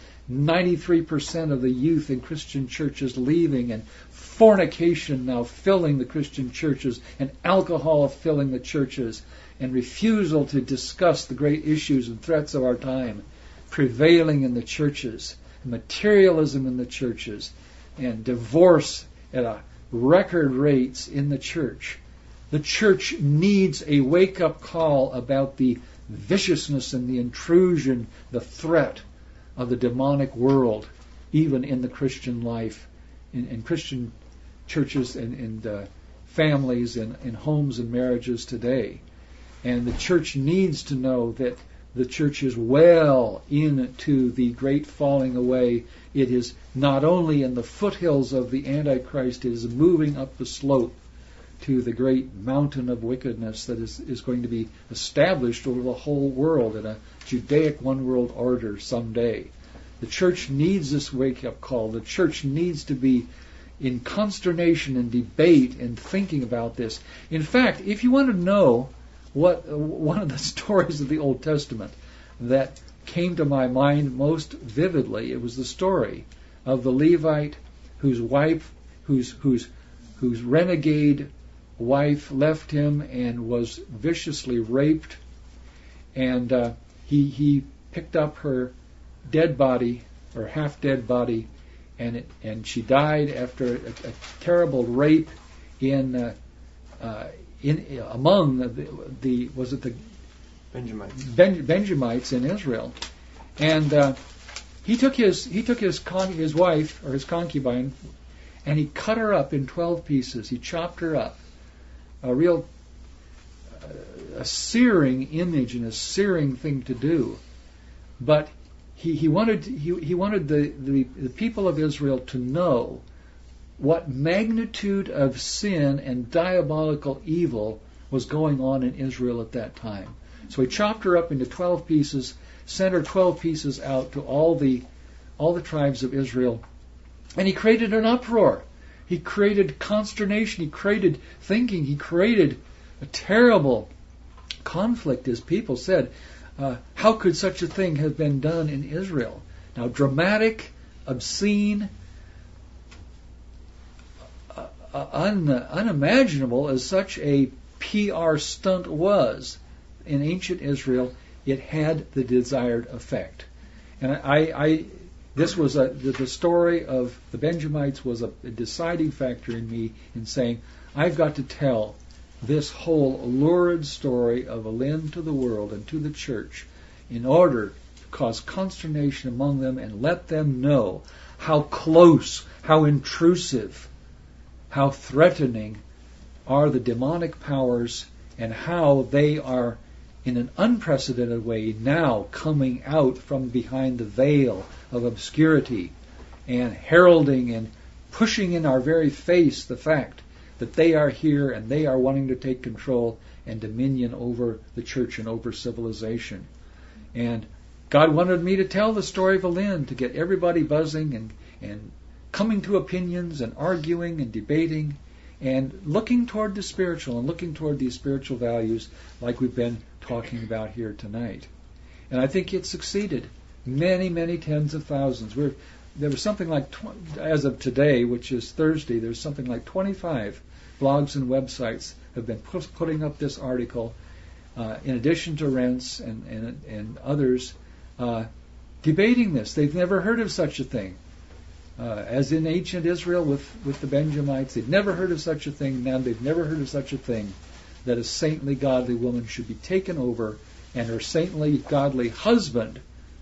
93% of the youth in Christian churches leaving, and fornication now filling the Christian churches, and alcohol filling the churches, and refusal to discuss the great issues and threats of our time prevailing in the churches, materialism in the churches, and divorce at record rates in the church. The church needs a wake-up call about the viciousness and the intrusion, the threat of the demonic world, even in the Christian life, in Christian churches and families and in homes and marriages today. And the church needs to know that the church is well into the great falling away. It is not only in the foothills of the Antichrist, it is moving up the slope to the great mountain of wickedness that is going to be established over the whole world in a Judaic one-world order someday. The church needs this wake-up call. The church needs to be in consternation and debate and thinking about this. In fact, if you want to know what one of the stories of the Old Testament that came to my mind most vividly, it was the story of the Levite whose renegade wife left him and was viciously raped, and he picked up her dead body, or half-dead body, and she died after a terrible rape among the Benjamites in Israel, and he took his wife, or his concubine, and he cut her up in 12 pieces. He chopped her up, a searing image and a searing thing to do, but he wanted the people of Israel to know what magnitude of sin and diabolical evil was going on in Israel at that time. So he chopped her up into 12 pieces, sent her 12 pieces out to all the tribes of Israel, and he created an uproar. He created consternation. He created thinking. He created a terrible conflict. His people said, how could such a thing have been done in Israel? Now, dramatic, obscene, unimaginable as such a PR stunt was in ancient Israel, it had the desired effect. And this was the story of the Benjamites was a deciding factor in me in saying, I've got to tell this whole lurid story of Elin to the world and to the church in order to cause consternation among them and let them know how close, how intrusive, how threatening are the demonic powers and how they are in an unprecedented way now coming out from behind the veil of obscurity and heralding and pushing in our very face the fact that they are here and they are wanting to take control and dominion over the church and over civilization. And God wanted me to tell the story of Elin to get everybody buzzing and coming to opinions and arguing and debating and looking toward the spiritual and looking toward these spiritual values like we've been talking about here tonight. And I think it succeeded. Many, many tens of thousands. There was something like, as of today, which is Thursday, there's something like 25 blogs and websites have been putting up this article, in addition to Rents and others, debating this. They've never heard of such a thing. As in ancient Israel with the Benjamites, they'd never heard of such a thing. Now they've never heard of such a thing, that a saintly, godly woman should be taken over and her saintly, godly husband,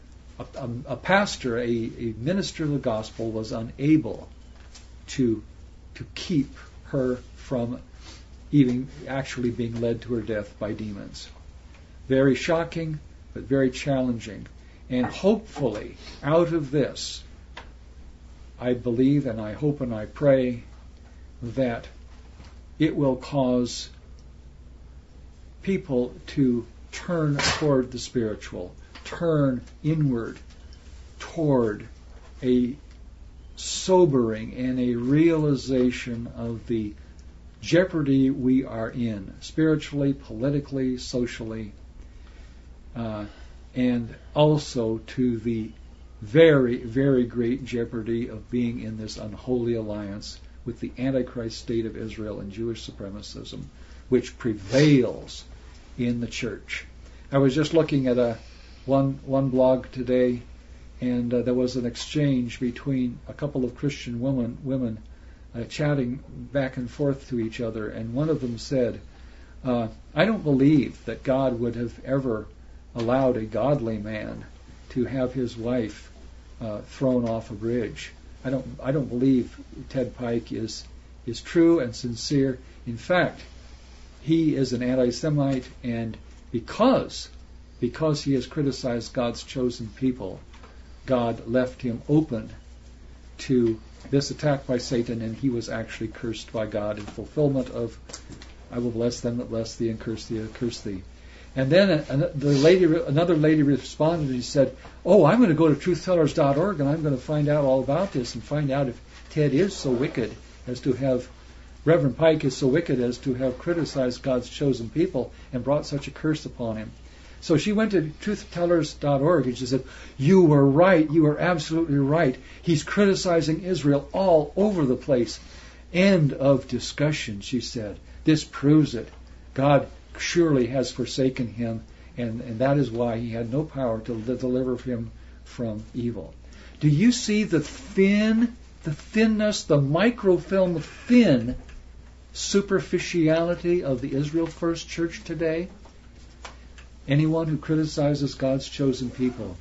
a pastor, a minister of the gospel, was unable to keep her from even actually being led to her death by demons. Very shocking, but very challenging. And hopefully, out of this, I believe and I hope and I pray that it will cause people to turn toward the spiritual, turn inward toward a sobering and a realization of the jeopardy we are in, spiritually, politically, socially, and also to the very, very great jeopardy of being in this unholy alliance with the Antichrist state of Israel and Jewish supremacism, which prevails in the church. I was just looking at one blog today, and there was an exchange between a couple of Christian women chatting back and forth to each other, and one of them said, I don't believe that God would have ever allowed a godly man to have his wife thrown off a bridge. I don't believe Ted Pike is true and sincere. In fact, he is an anti-Semite, and because he has criticized God's chosen people, God left him open to this attack by Satan, and he was actually cursed by God in fulfillment of, I will bless them that bless thee and curse thee. And then another lady responded and she said, I'm going to go to truthtellers.org and I'm going to find out all about this and find out if Ted is so wicked as to have, Reverend Pike is so wicked as to have criticized God's chosen people and brought such a curse upon him. So she went to truthtellers.org and she said, you were right, you were absolutely right. He's criticizing Israel all over the place. End of discussion, she said. This proves it. God surely has forsaken him, and that is why he had no power to deliver him from evil. Do you see the thinness, the microfilm thin superficiality of the Israel First Church today? anyone who criticizes God's chosen people.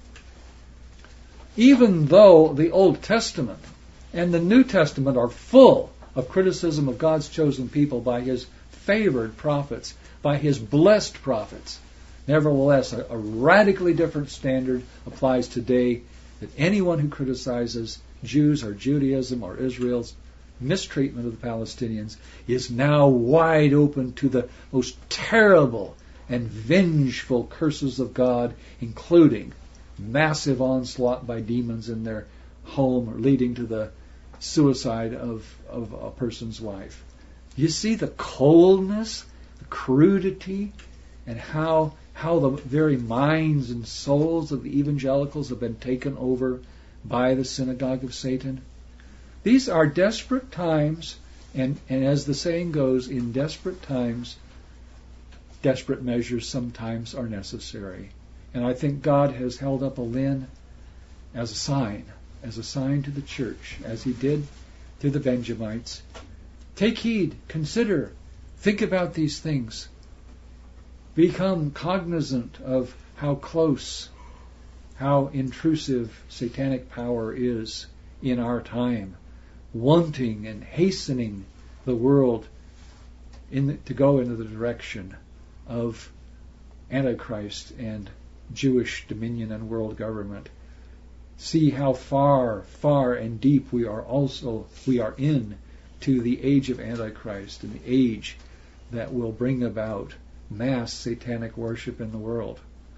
Even though the Old Testament and the New Testament are full of criticism of God's chosen people by His favored prophets, by His blessed prophets, nevertheless, a radically different standard applies today, that anyone who criticizes Jews or Judaism or Israel's mistreatment of the Palestinians is now wide open to the most terrible and vengeful curses of God, including massive onslaught by demons in their home, or leading to the suicide of a person's wife. You see the coldness, the crudity, and how the very minds and souls of the evangelicals have been taken over by the synagogue of Satan. These are desperate times, and as the saying goes, in desperate times, desperate measures sometimes are necessary. And I think God has held up a Lynn as a sign to the church, as He did to the Benjamites. Take heed, consider, think about these things. Become cognizant of how close, how intrusive satanic power is in our time, wanting and hastening the world to go into the direction of Antichrist and Jewish dominion and world government. See how far, far and deep we are in to the age of Antichrist, and the age that will bring about mass satanic worship in the world.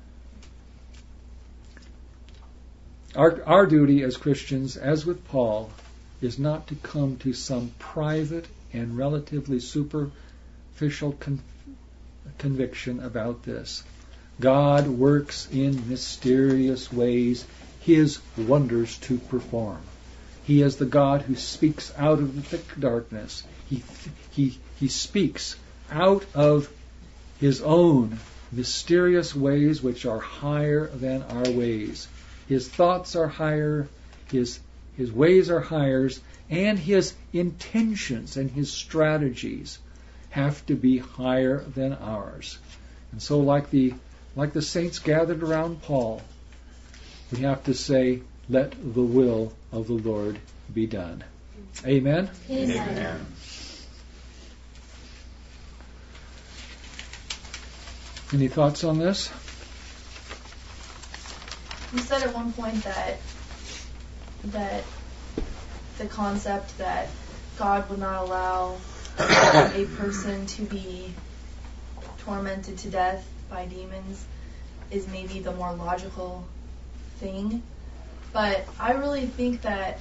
Our duty as Christians, as with Paul, is not to come to some private and relatively superficial conviction about this. God works in mysterious ways His wonders to perform. He is the God who speaks out of the thick darkness. He speaks out of His own mysterious ways, which are higher than our ways. His thoughts are higher, His ways are higher, and His intentions and His strategies have to be higher than ours. And so, like the saints gathered around Paul, we have to say, let the will of the Lord be done. Amen? Amen. Any thoughts on this? You said at one point that the concept that God would not allow a person to be tormented to death by demons is maybe the more logical thing. But I really think that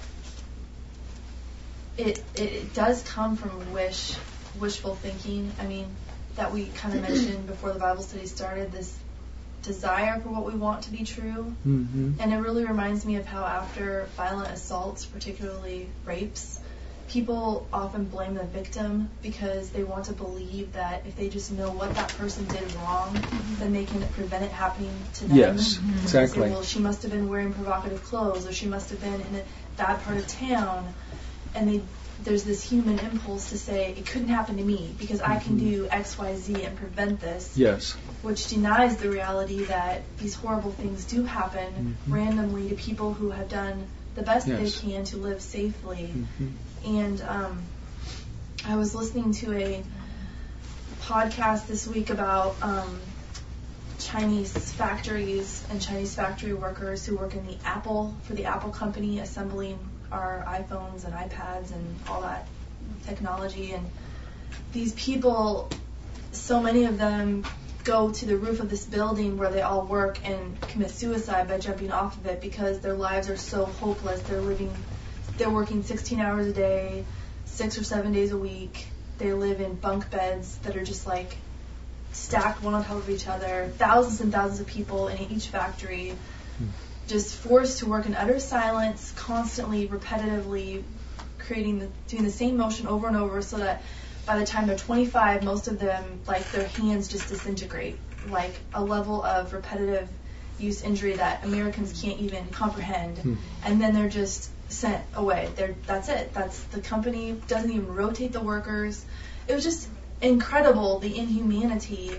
it does come from wishful thinking. I mean, that we kind of mentioned before the Bible study started, this desire for what we want to be true. Mm-hmm. And it really reminds me of how after violent assaults, particularly rapes, people often blame the victim because they want to believe that if they just know what that person did wrong, then they can prevent it happening to them. Yes, exactly. Say, well, she must have been wearing provocative clothes, or she must have been in a bad part of town. And there's this human impulse to say, it couldn't happen to me because I can do X, Y, Z and prevent this. Yes. Which denies the reality that these horrible things do happen randomly to people who have done the best they can to live safely. And I was listening to a podcast this week about Chinese factories and Chinese factory workers who work in for the Apple company, assembling our iPhones and iPads and all that technology. And these people, so many of them go to the roof of this building where they all work and commit suicide by jumping off of it because their lives are so hopeless. They're working 16 hours a day, 6 or 7 days a week. They live in bunk beds that are just like stacked one on top of each other. Thousands and thousands of people in each factory, just forced to work in utter silence, constantly, repetitively, doing the same motion over and over, so that by the time they're 25, most of them, like, their hands just disintegrate, like a level of repetitive use injury that Americans can't even comprehend. And then they're just sent away. That's it. The company doesn't even rotate the workers. It was just incredible, the inhumanity.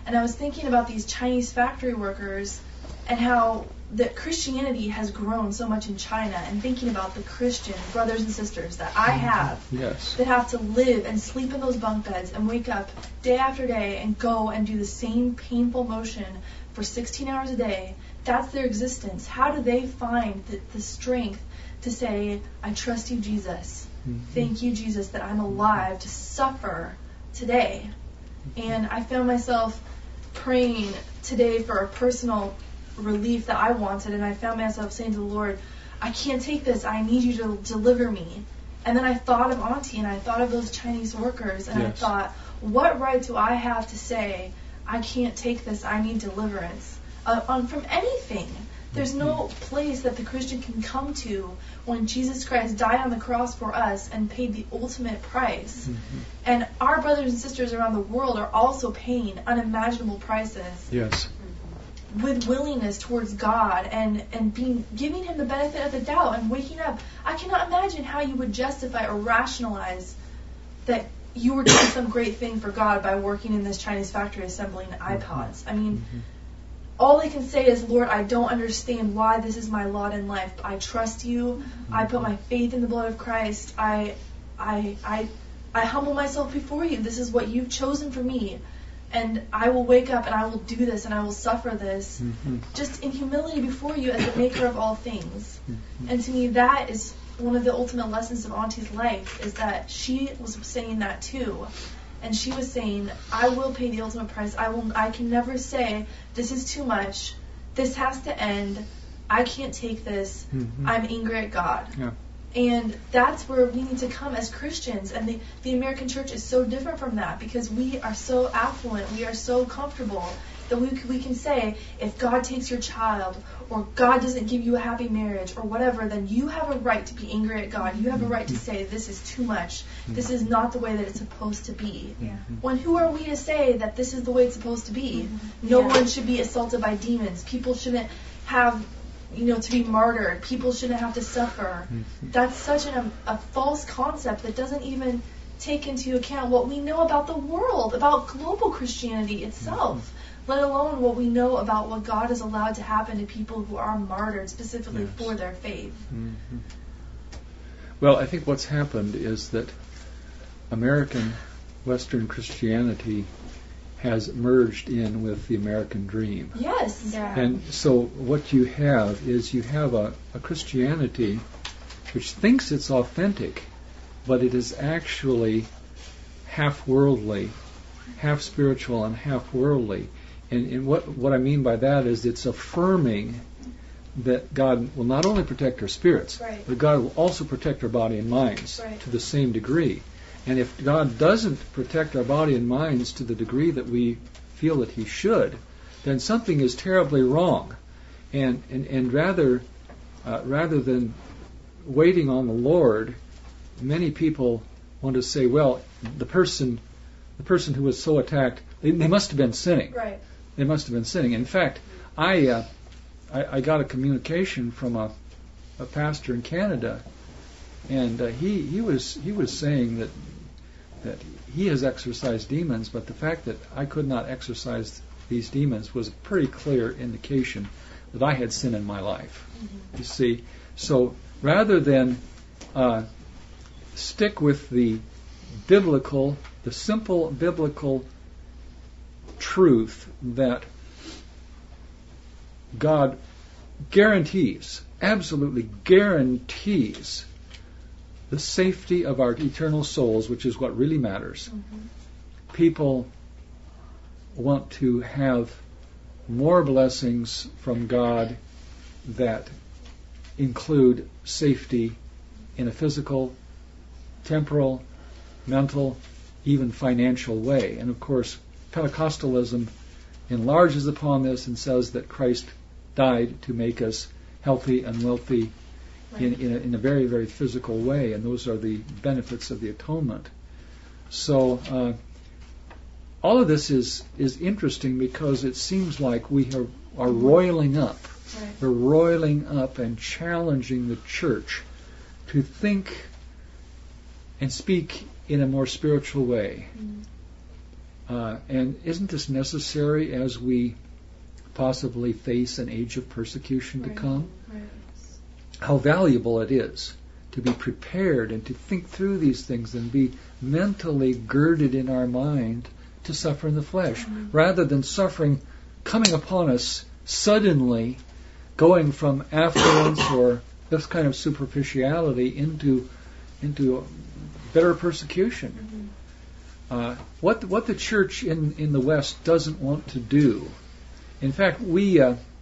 And I was thinking about these Chinese factory workers and how that Christianity has grown so much in China, and thinking about the Christian brothers and sisters that I have that have to live and sleep in those bunk beds and wake up day after day and go and do the same painful motion for 16 hours a day. That's their existence. How do they find the strength to say, I trust you, Jesus. Thank you, Jesus, that I'm alive to suffer today. And I found myself praying today for a personal relief that I wanted, and I found myself saying to the Lord, I can't take this. I need you to deliver me. And then I thought of Auntie, and I thought of those Chinese workers, and I thought, what right do I have to say, I can't take this, I need deliverance from anything? There's no place that the Christian can come to when Jesus Christ died on the cross for us and paid the ultimate price. And our brothers and sisters around the world are also paying unimaginable prices. Yes. With willingness towards God and giving Him the benefit of the doubt and waking up. I cannot imagine how you would justify or rationalize that you were doing some great thing for God by working in this Chinese factory assembling iPods. I mean, all they can say is, Lord, I don't understand why this is my lot in life. I trust you. I put my faith in the blood of Christ. I humble myself before you. This is what you've chosen for me. And I will wake up and I will do this and I will suffer this just in humility before you as the maker of all things. And to me, that is one of the ultimate lessons of Auntie's life, is that she was saying that too. And she was saying, I will pay the ultimate price. I can never say, this is too much. This has to end. I can't take this. I'm angry at God. Yeah. And that's where we need to come as Christians. And the American church is so different from that, because we are so affluent, we are so comfortable, that we can say, if God takes your child, or God doesn't give you a happy marriage, or whatever, then you have a right to be angry at God. You have a right to say, this is too much. This is not the way that it's supposed to be. Yeah. When who are we to say that this is the way it's supposed to be? No one should be assaulted by demons. People shouldn't have to be martyred. People shouldn't have to suffer. That's such a false concept that doesn't even take into account what we know about the world, about global Christianity itself, let alone what we know about what God has allowed to happen to people who are martyred specifically for their faith. Well, I think what's happened is that American Western Christianity has merged in with the American dream. Yes. Yeah. And so what you have is a Christianity which thinks it's authentic, but it is actually half worldly, half spiritual and half worldly. And what I mean by that is it's affirming that God will not only protect our spirits, but God will also protect our body and minds to the same degree. And if God doesn't protect our body and minds to the degree that we feel that He should, then something is terribly wrong. And rather than waiting on the Lord, many people want to say, well, the person who was so attacked, they must have been sinning. Right. They must have been sinning. In fact, I got a communication from a pastor in Canada, and he was saying that he has exorcised demons, but the fact that I could not exorcise these demons was a pretty clear indication that I had sin in my life. You see, so rather than stick with the simple biblical truth that God absolutely guarantees the safety of our eternal souls, which is what really matters. People want to have more blessings from God that include safety in a physical, temporal, mental, even financial way. And of course, Pentecostalism enlarges upon this and says that Christ died to make us healthy and wealthy in a very, very physical way, and those are the benefits of the atonement. So all of this is interesting because it seems like we are roiling up. We're roiling up and challenging the church to think and speak in a more spiritual way. And isn't this necessary as we possibly face an age of persecution to come? Right. How valuable it is to be prepared and to think through these things and be mentally girded in our mind to suffer in the flesh, rather than suffering coming upon us suddenly, going from affluence or this kind of superficiality into bitter persecution. What the church in the West doesn't want to do. In fact, we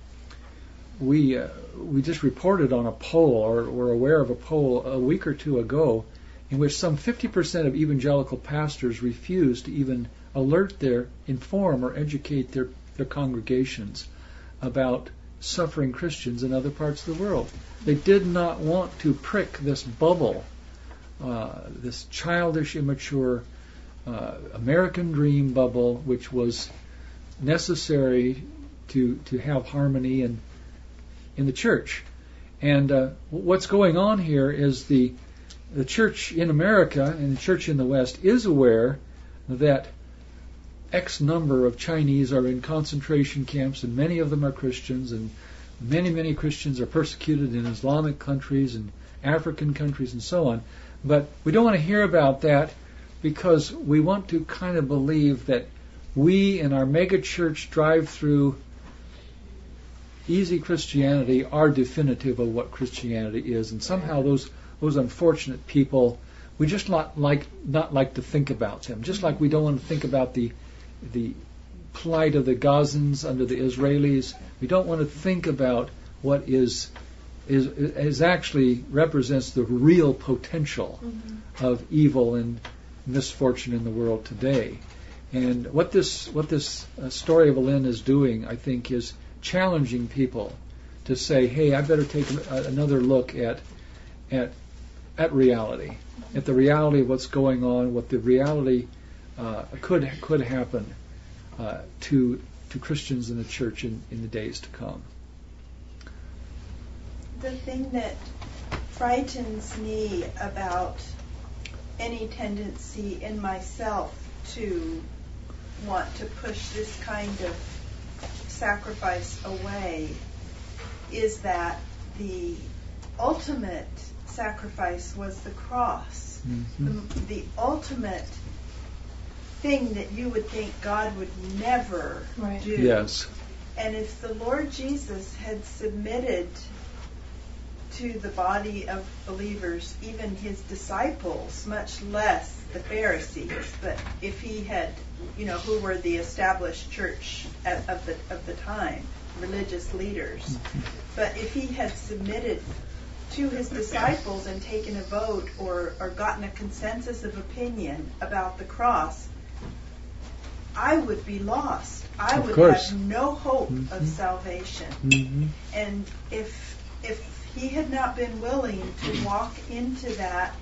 just reported on a poll, or were aware of a poll a week or two ago, in which some 50% of evangelical pastors refused to even inform or educate their congregations about suffering Christians in other parts of the world. They did not want to prick this bubble, this childish, immature American dream bubble, which was necessary to have harmony in the church. And what's going on here is the church in America and the church in the West is aware that X number of Chinese are in concentration camps, and many of them are Christians, and many Christians are persecuted in Islamic countries and African countries and so on. But we don't want to hear about that, because we want to kind of believe that we in our mega church drive-through easy Christianity are definitive of what Christianity is, and somehow those unfortunate people, we just not like to think about them. Just like we don't want to think about the plight of the Gazans under the Israelis. We don't want to think about what is actually represents the real potential of evil and misfortune in the world today. And what this story of Alin is doing, I think, is challenging people to say, hey, I better take another look at reality, at the reality of what's going on, what the reality could happen to Christians in the church in the days to come. The thing that frightens me about any tendency in myself to want to push this kind of sacrifice away is that the ultimate sacrifice was the cross. Mm-hmm. The ultimate thing that you would think God would never do. Yes. And if the Lord Jesus had submitted to the body of believers, even his disciples, much less the Pharisees, but if he had, who were the established church of the time, religious leaders, but if he had submitted to his disciples and taken a vote or gotten a consensus of opinion about the cross, I would be lost. I would have no hope of salvation. Mm-hmm. And if he had not been willing to walk into that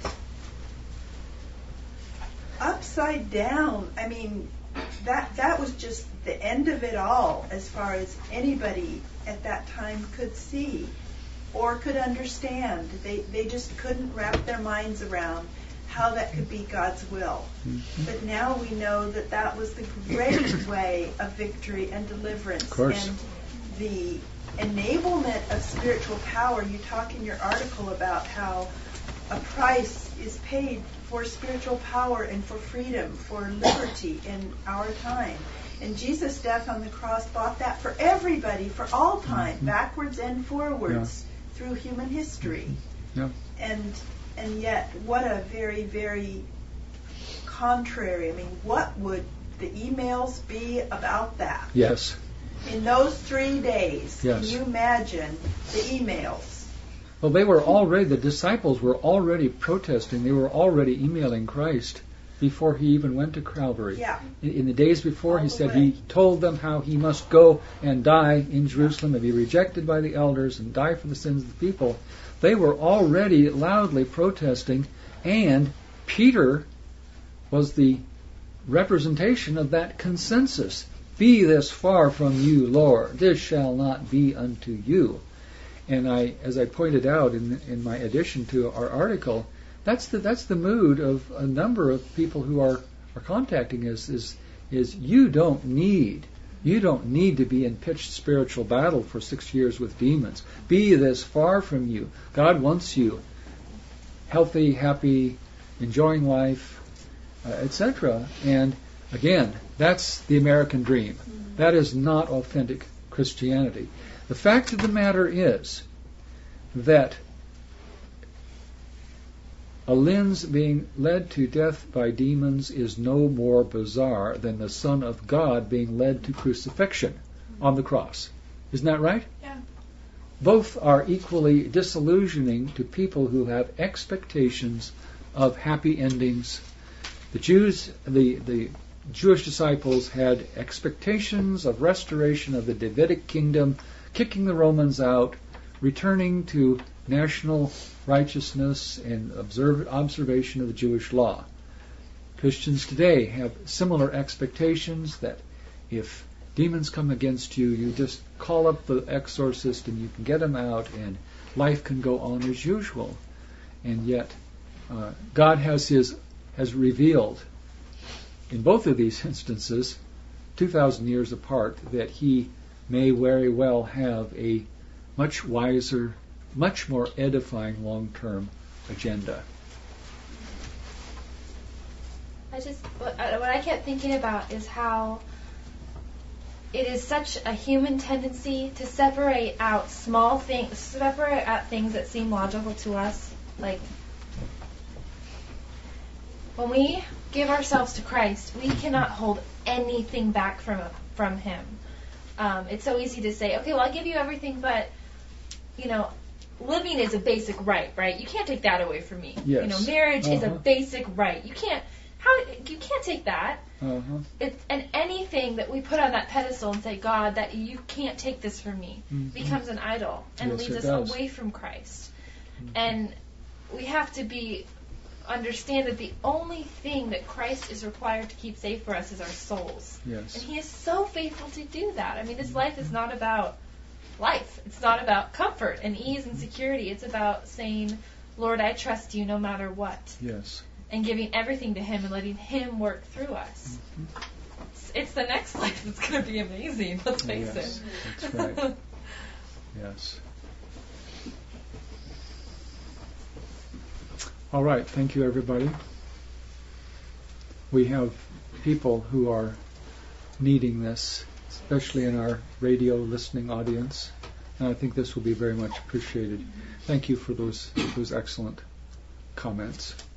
upside down, I mean, that was just the end of it all as far as anybody at that time could see or could understand. They just couldn't wrap their minds around how that could be God's will. Mm-hmm. But now we know that was the great way of victory and deliverance. Of course. And the enablement of spiritual power. You talk in your article about how a price is paid for spiritual power and for freedom, for liberty in our time. And Jesus' death on the cross bought that for everybody, for all time, backwards and forwards, through human history. Yeah. And yet, what a very, very contrary. I mean, what would the emails be about that? Yes. In those 3 days, yes. Can you imagine the emails? Well, the disciples were already protesting. They were already emailing Christ before he even went to Calvary. Yeah. In the days before, he said he told them how he must go and die in Jerusalem and be rejected by the elders and die for the sins of the people. They were already loudly protesting, and Peter was the representation of that consensus. Be this far from you, Lord. This shall not be unto you. And as I pointed out in my addition to our article, that's the mood of a number of people who are contacting us. Is is you don't need to be in pitched spiritual battle for 6 years with demons. Be this far from you. God wants you healthy, happy, enjoying life, etc. And again, that's the American dream. That is not authentic Christianity. The fact of the matter is that a Linz being led to death by demons is no more bizarre than the Son of God being led to crucifixion on the cross. Isn't that right? Yeah. Both are equally disillusioning to people who have expectations of happy endings. The Jewish disciples had expectations of restoration of the Davidic kingdom, kicking the Romans out, returning to national righteousness and observation of the Jewish law. Christians today have similar expectations that if demons come against you, you just call up the exorcist and you can get them out and life can go on as usual. And yet God has revealed in both of these instances, 2,000 years apart, that He may very well have a much wiser, much more edifying long-term agenda. What I kept thinking about is how it is such a human tendency to separate out small things, separate out things that seem logical to us. Like when we give ourselves to Christ, we cannot hold anything back from Him. It's so easy to say, okay, well, I'll give you everything, but living is a basic right? You can't take that away from me. Yes. Marriage is a basic right. You can't take that. And anything that we put on that pedestal and say, God, that you can't take this from me, becomes an idol and leads us away from Christ. And we have to understand that the only thing that Christ is required to keep safe for us is our souls. Yes. And He is so faithful to do that. I mean, this life is not about life. It's not about comfort and ease and security. It's about saying, Lord, I trust you no matter what. Yes. And giving everything to Him and letting Him work through us. It's the next life that's going to be amazing. Let's face it. That's right. Yes. All right. Thank you, everybody. We have people who are needing this, especially in our radio listening audience. And I think this will be very much appreciated. Thank you for those excellent comments.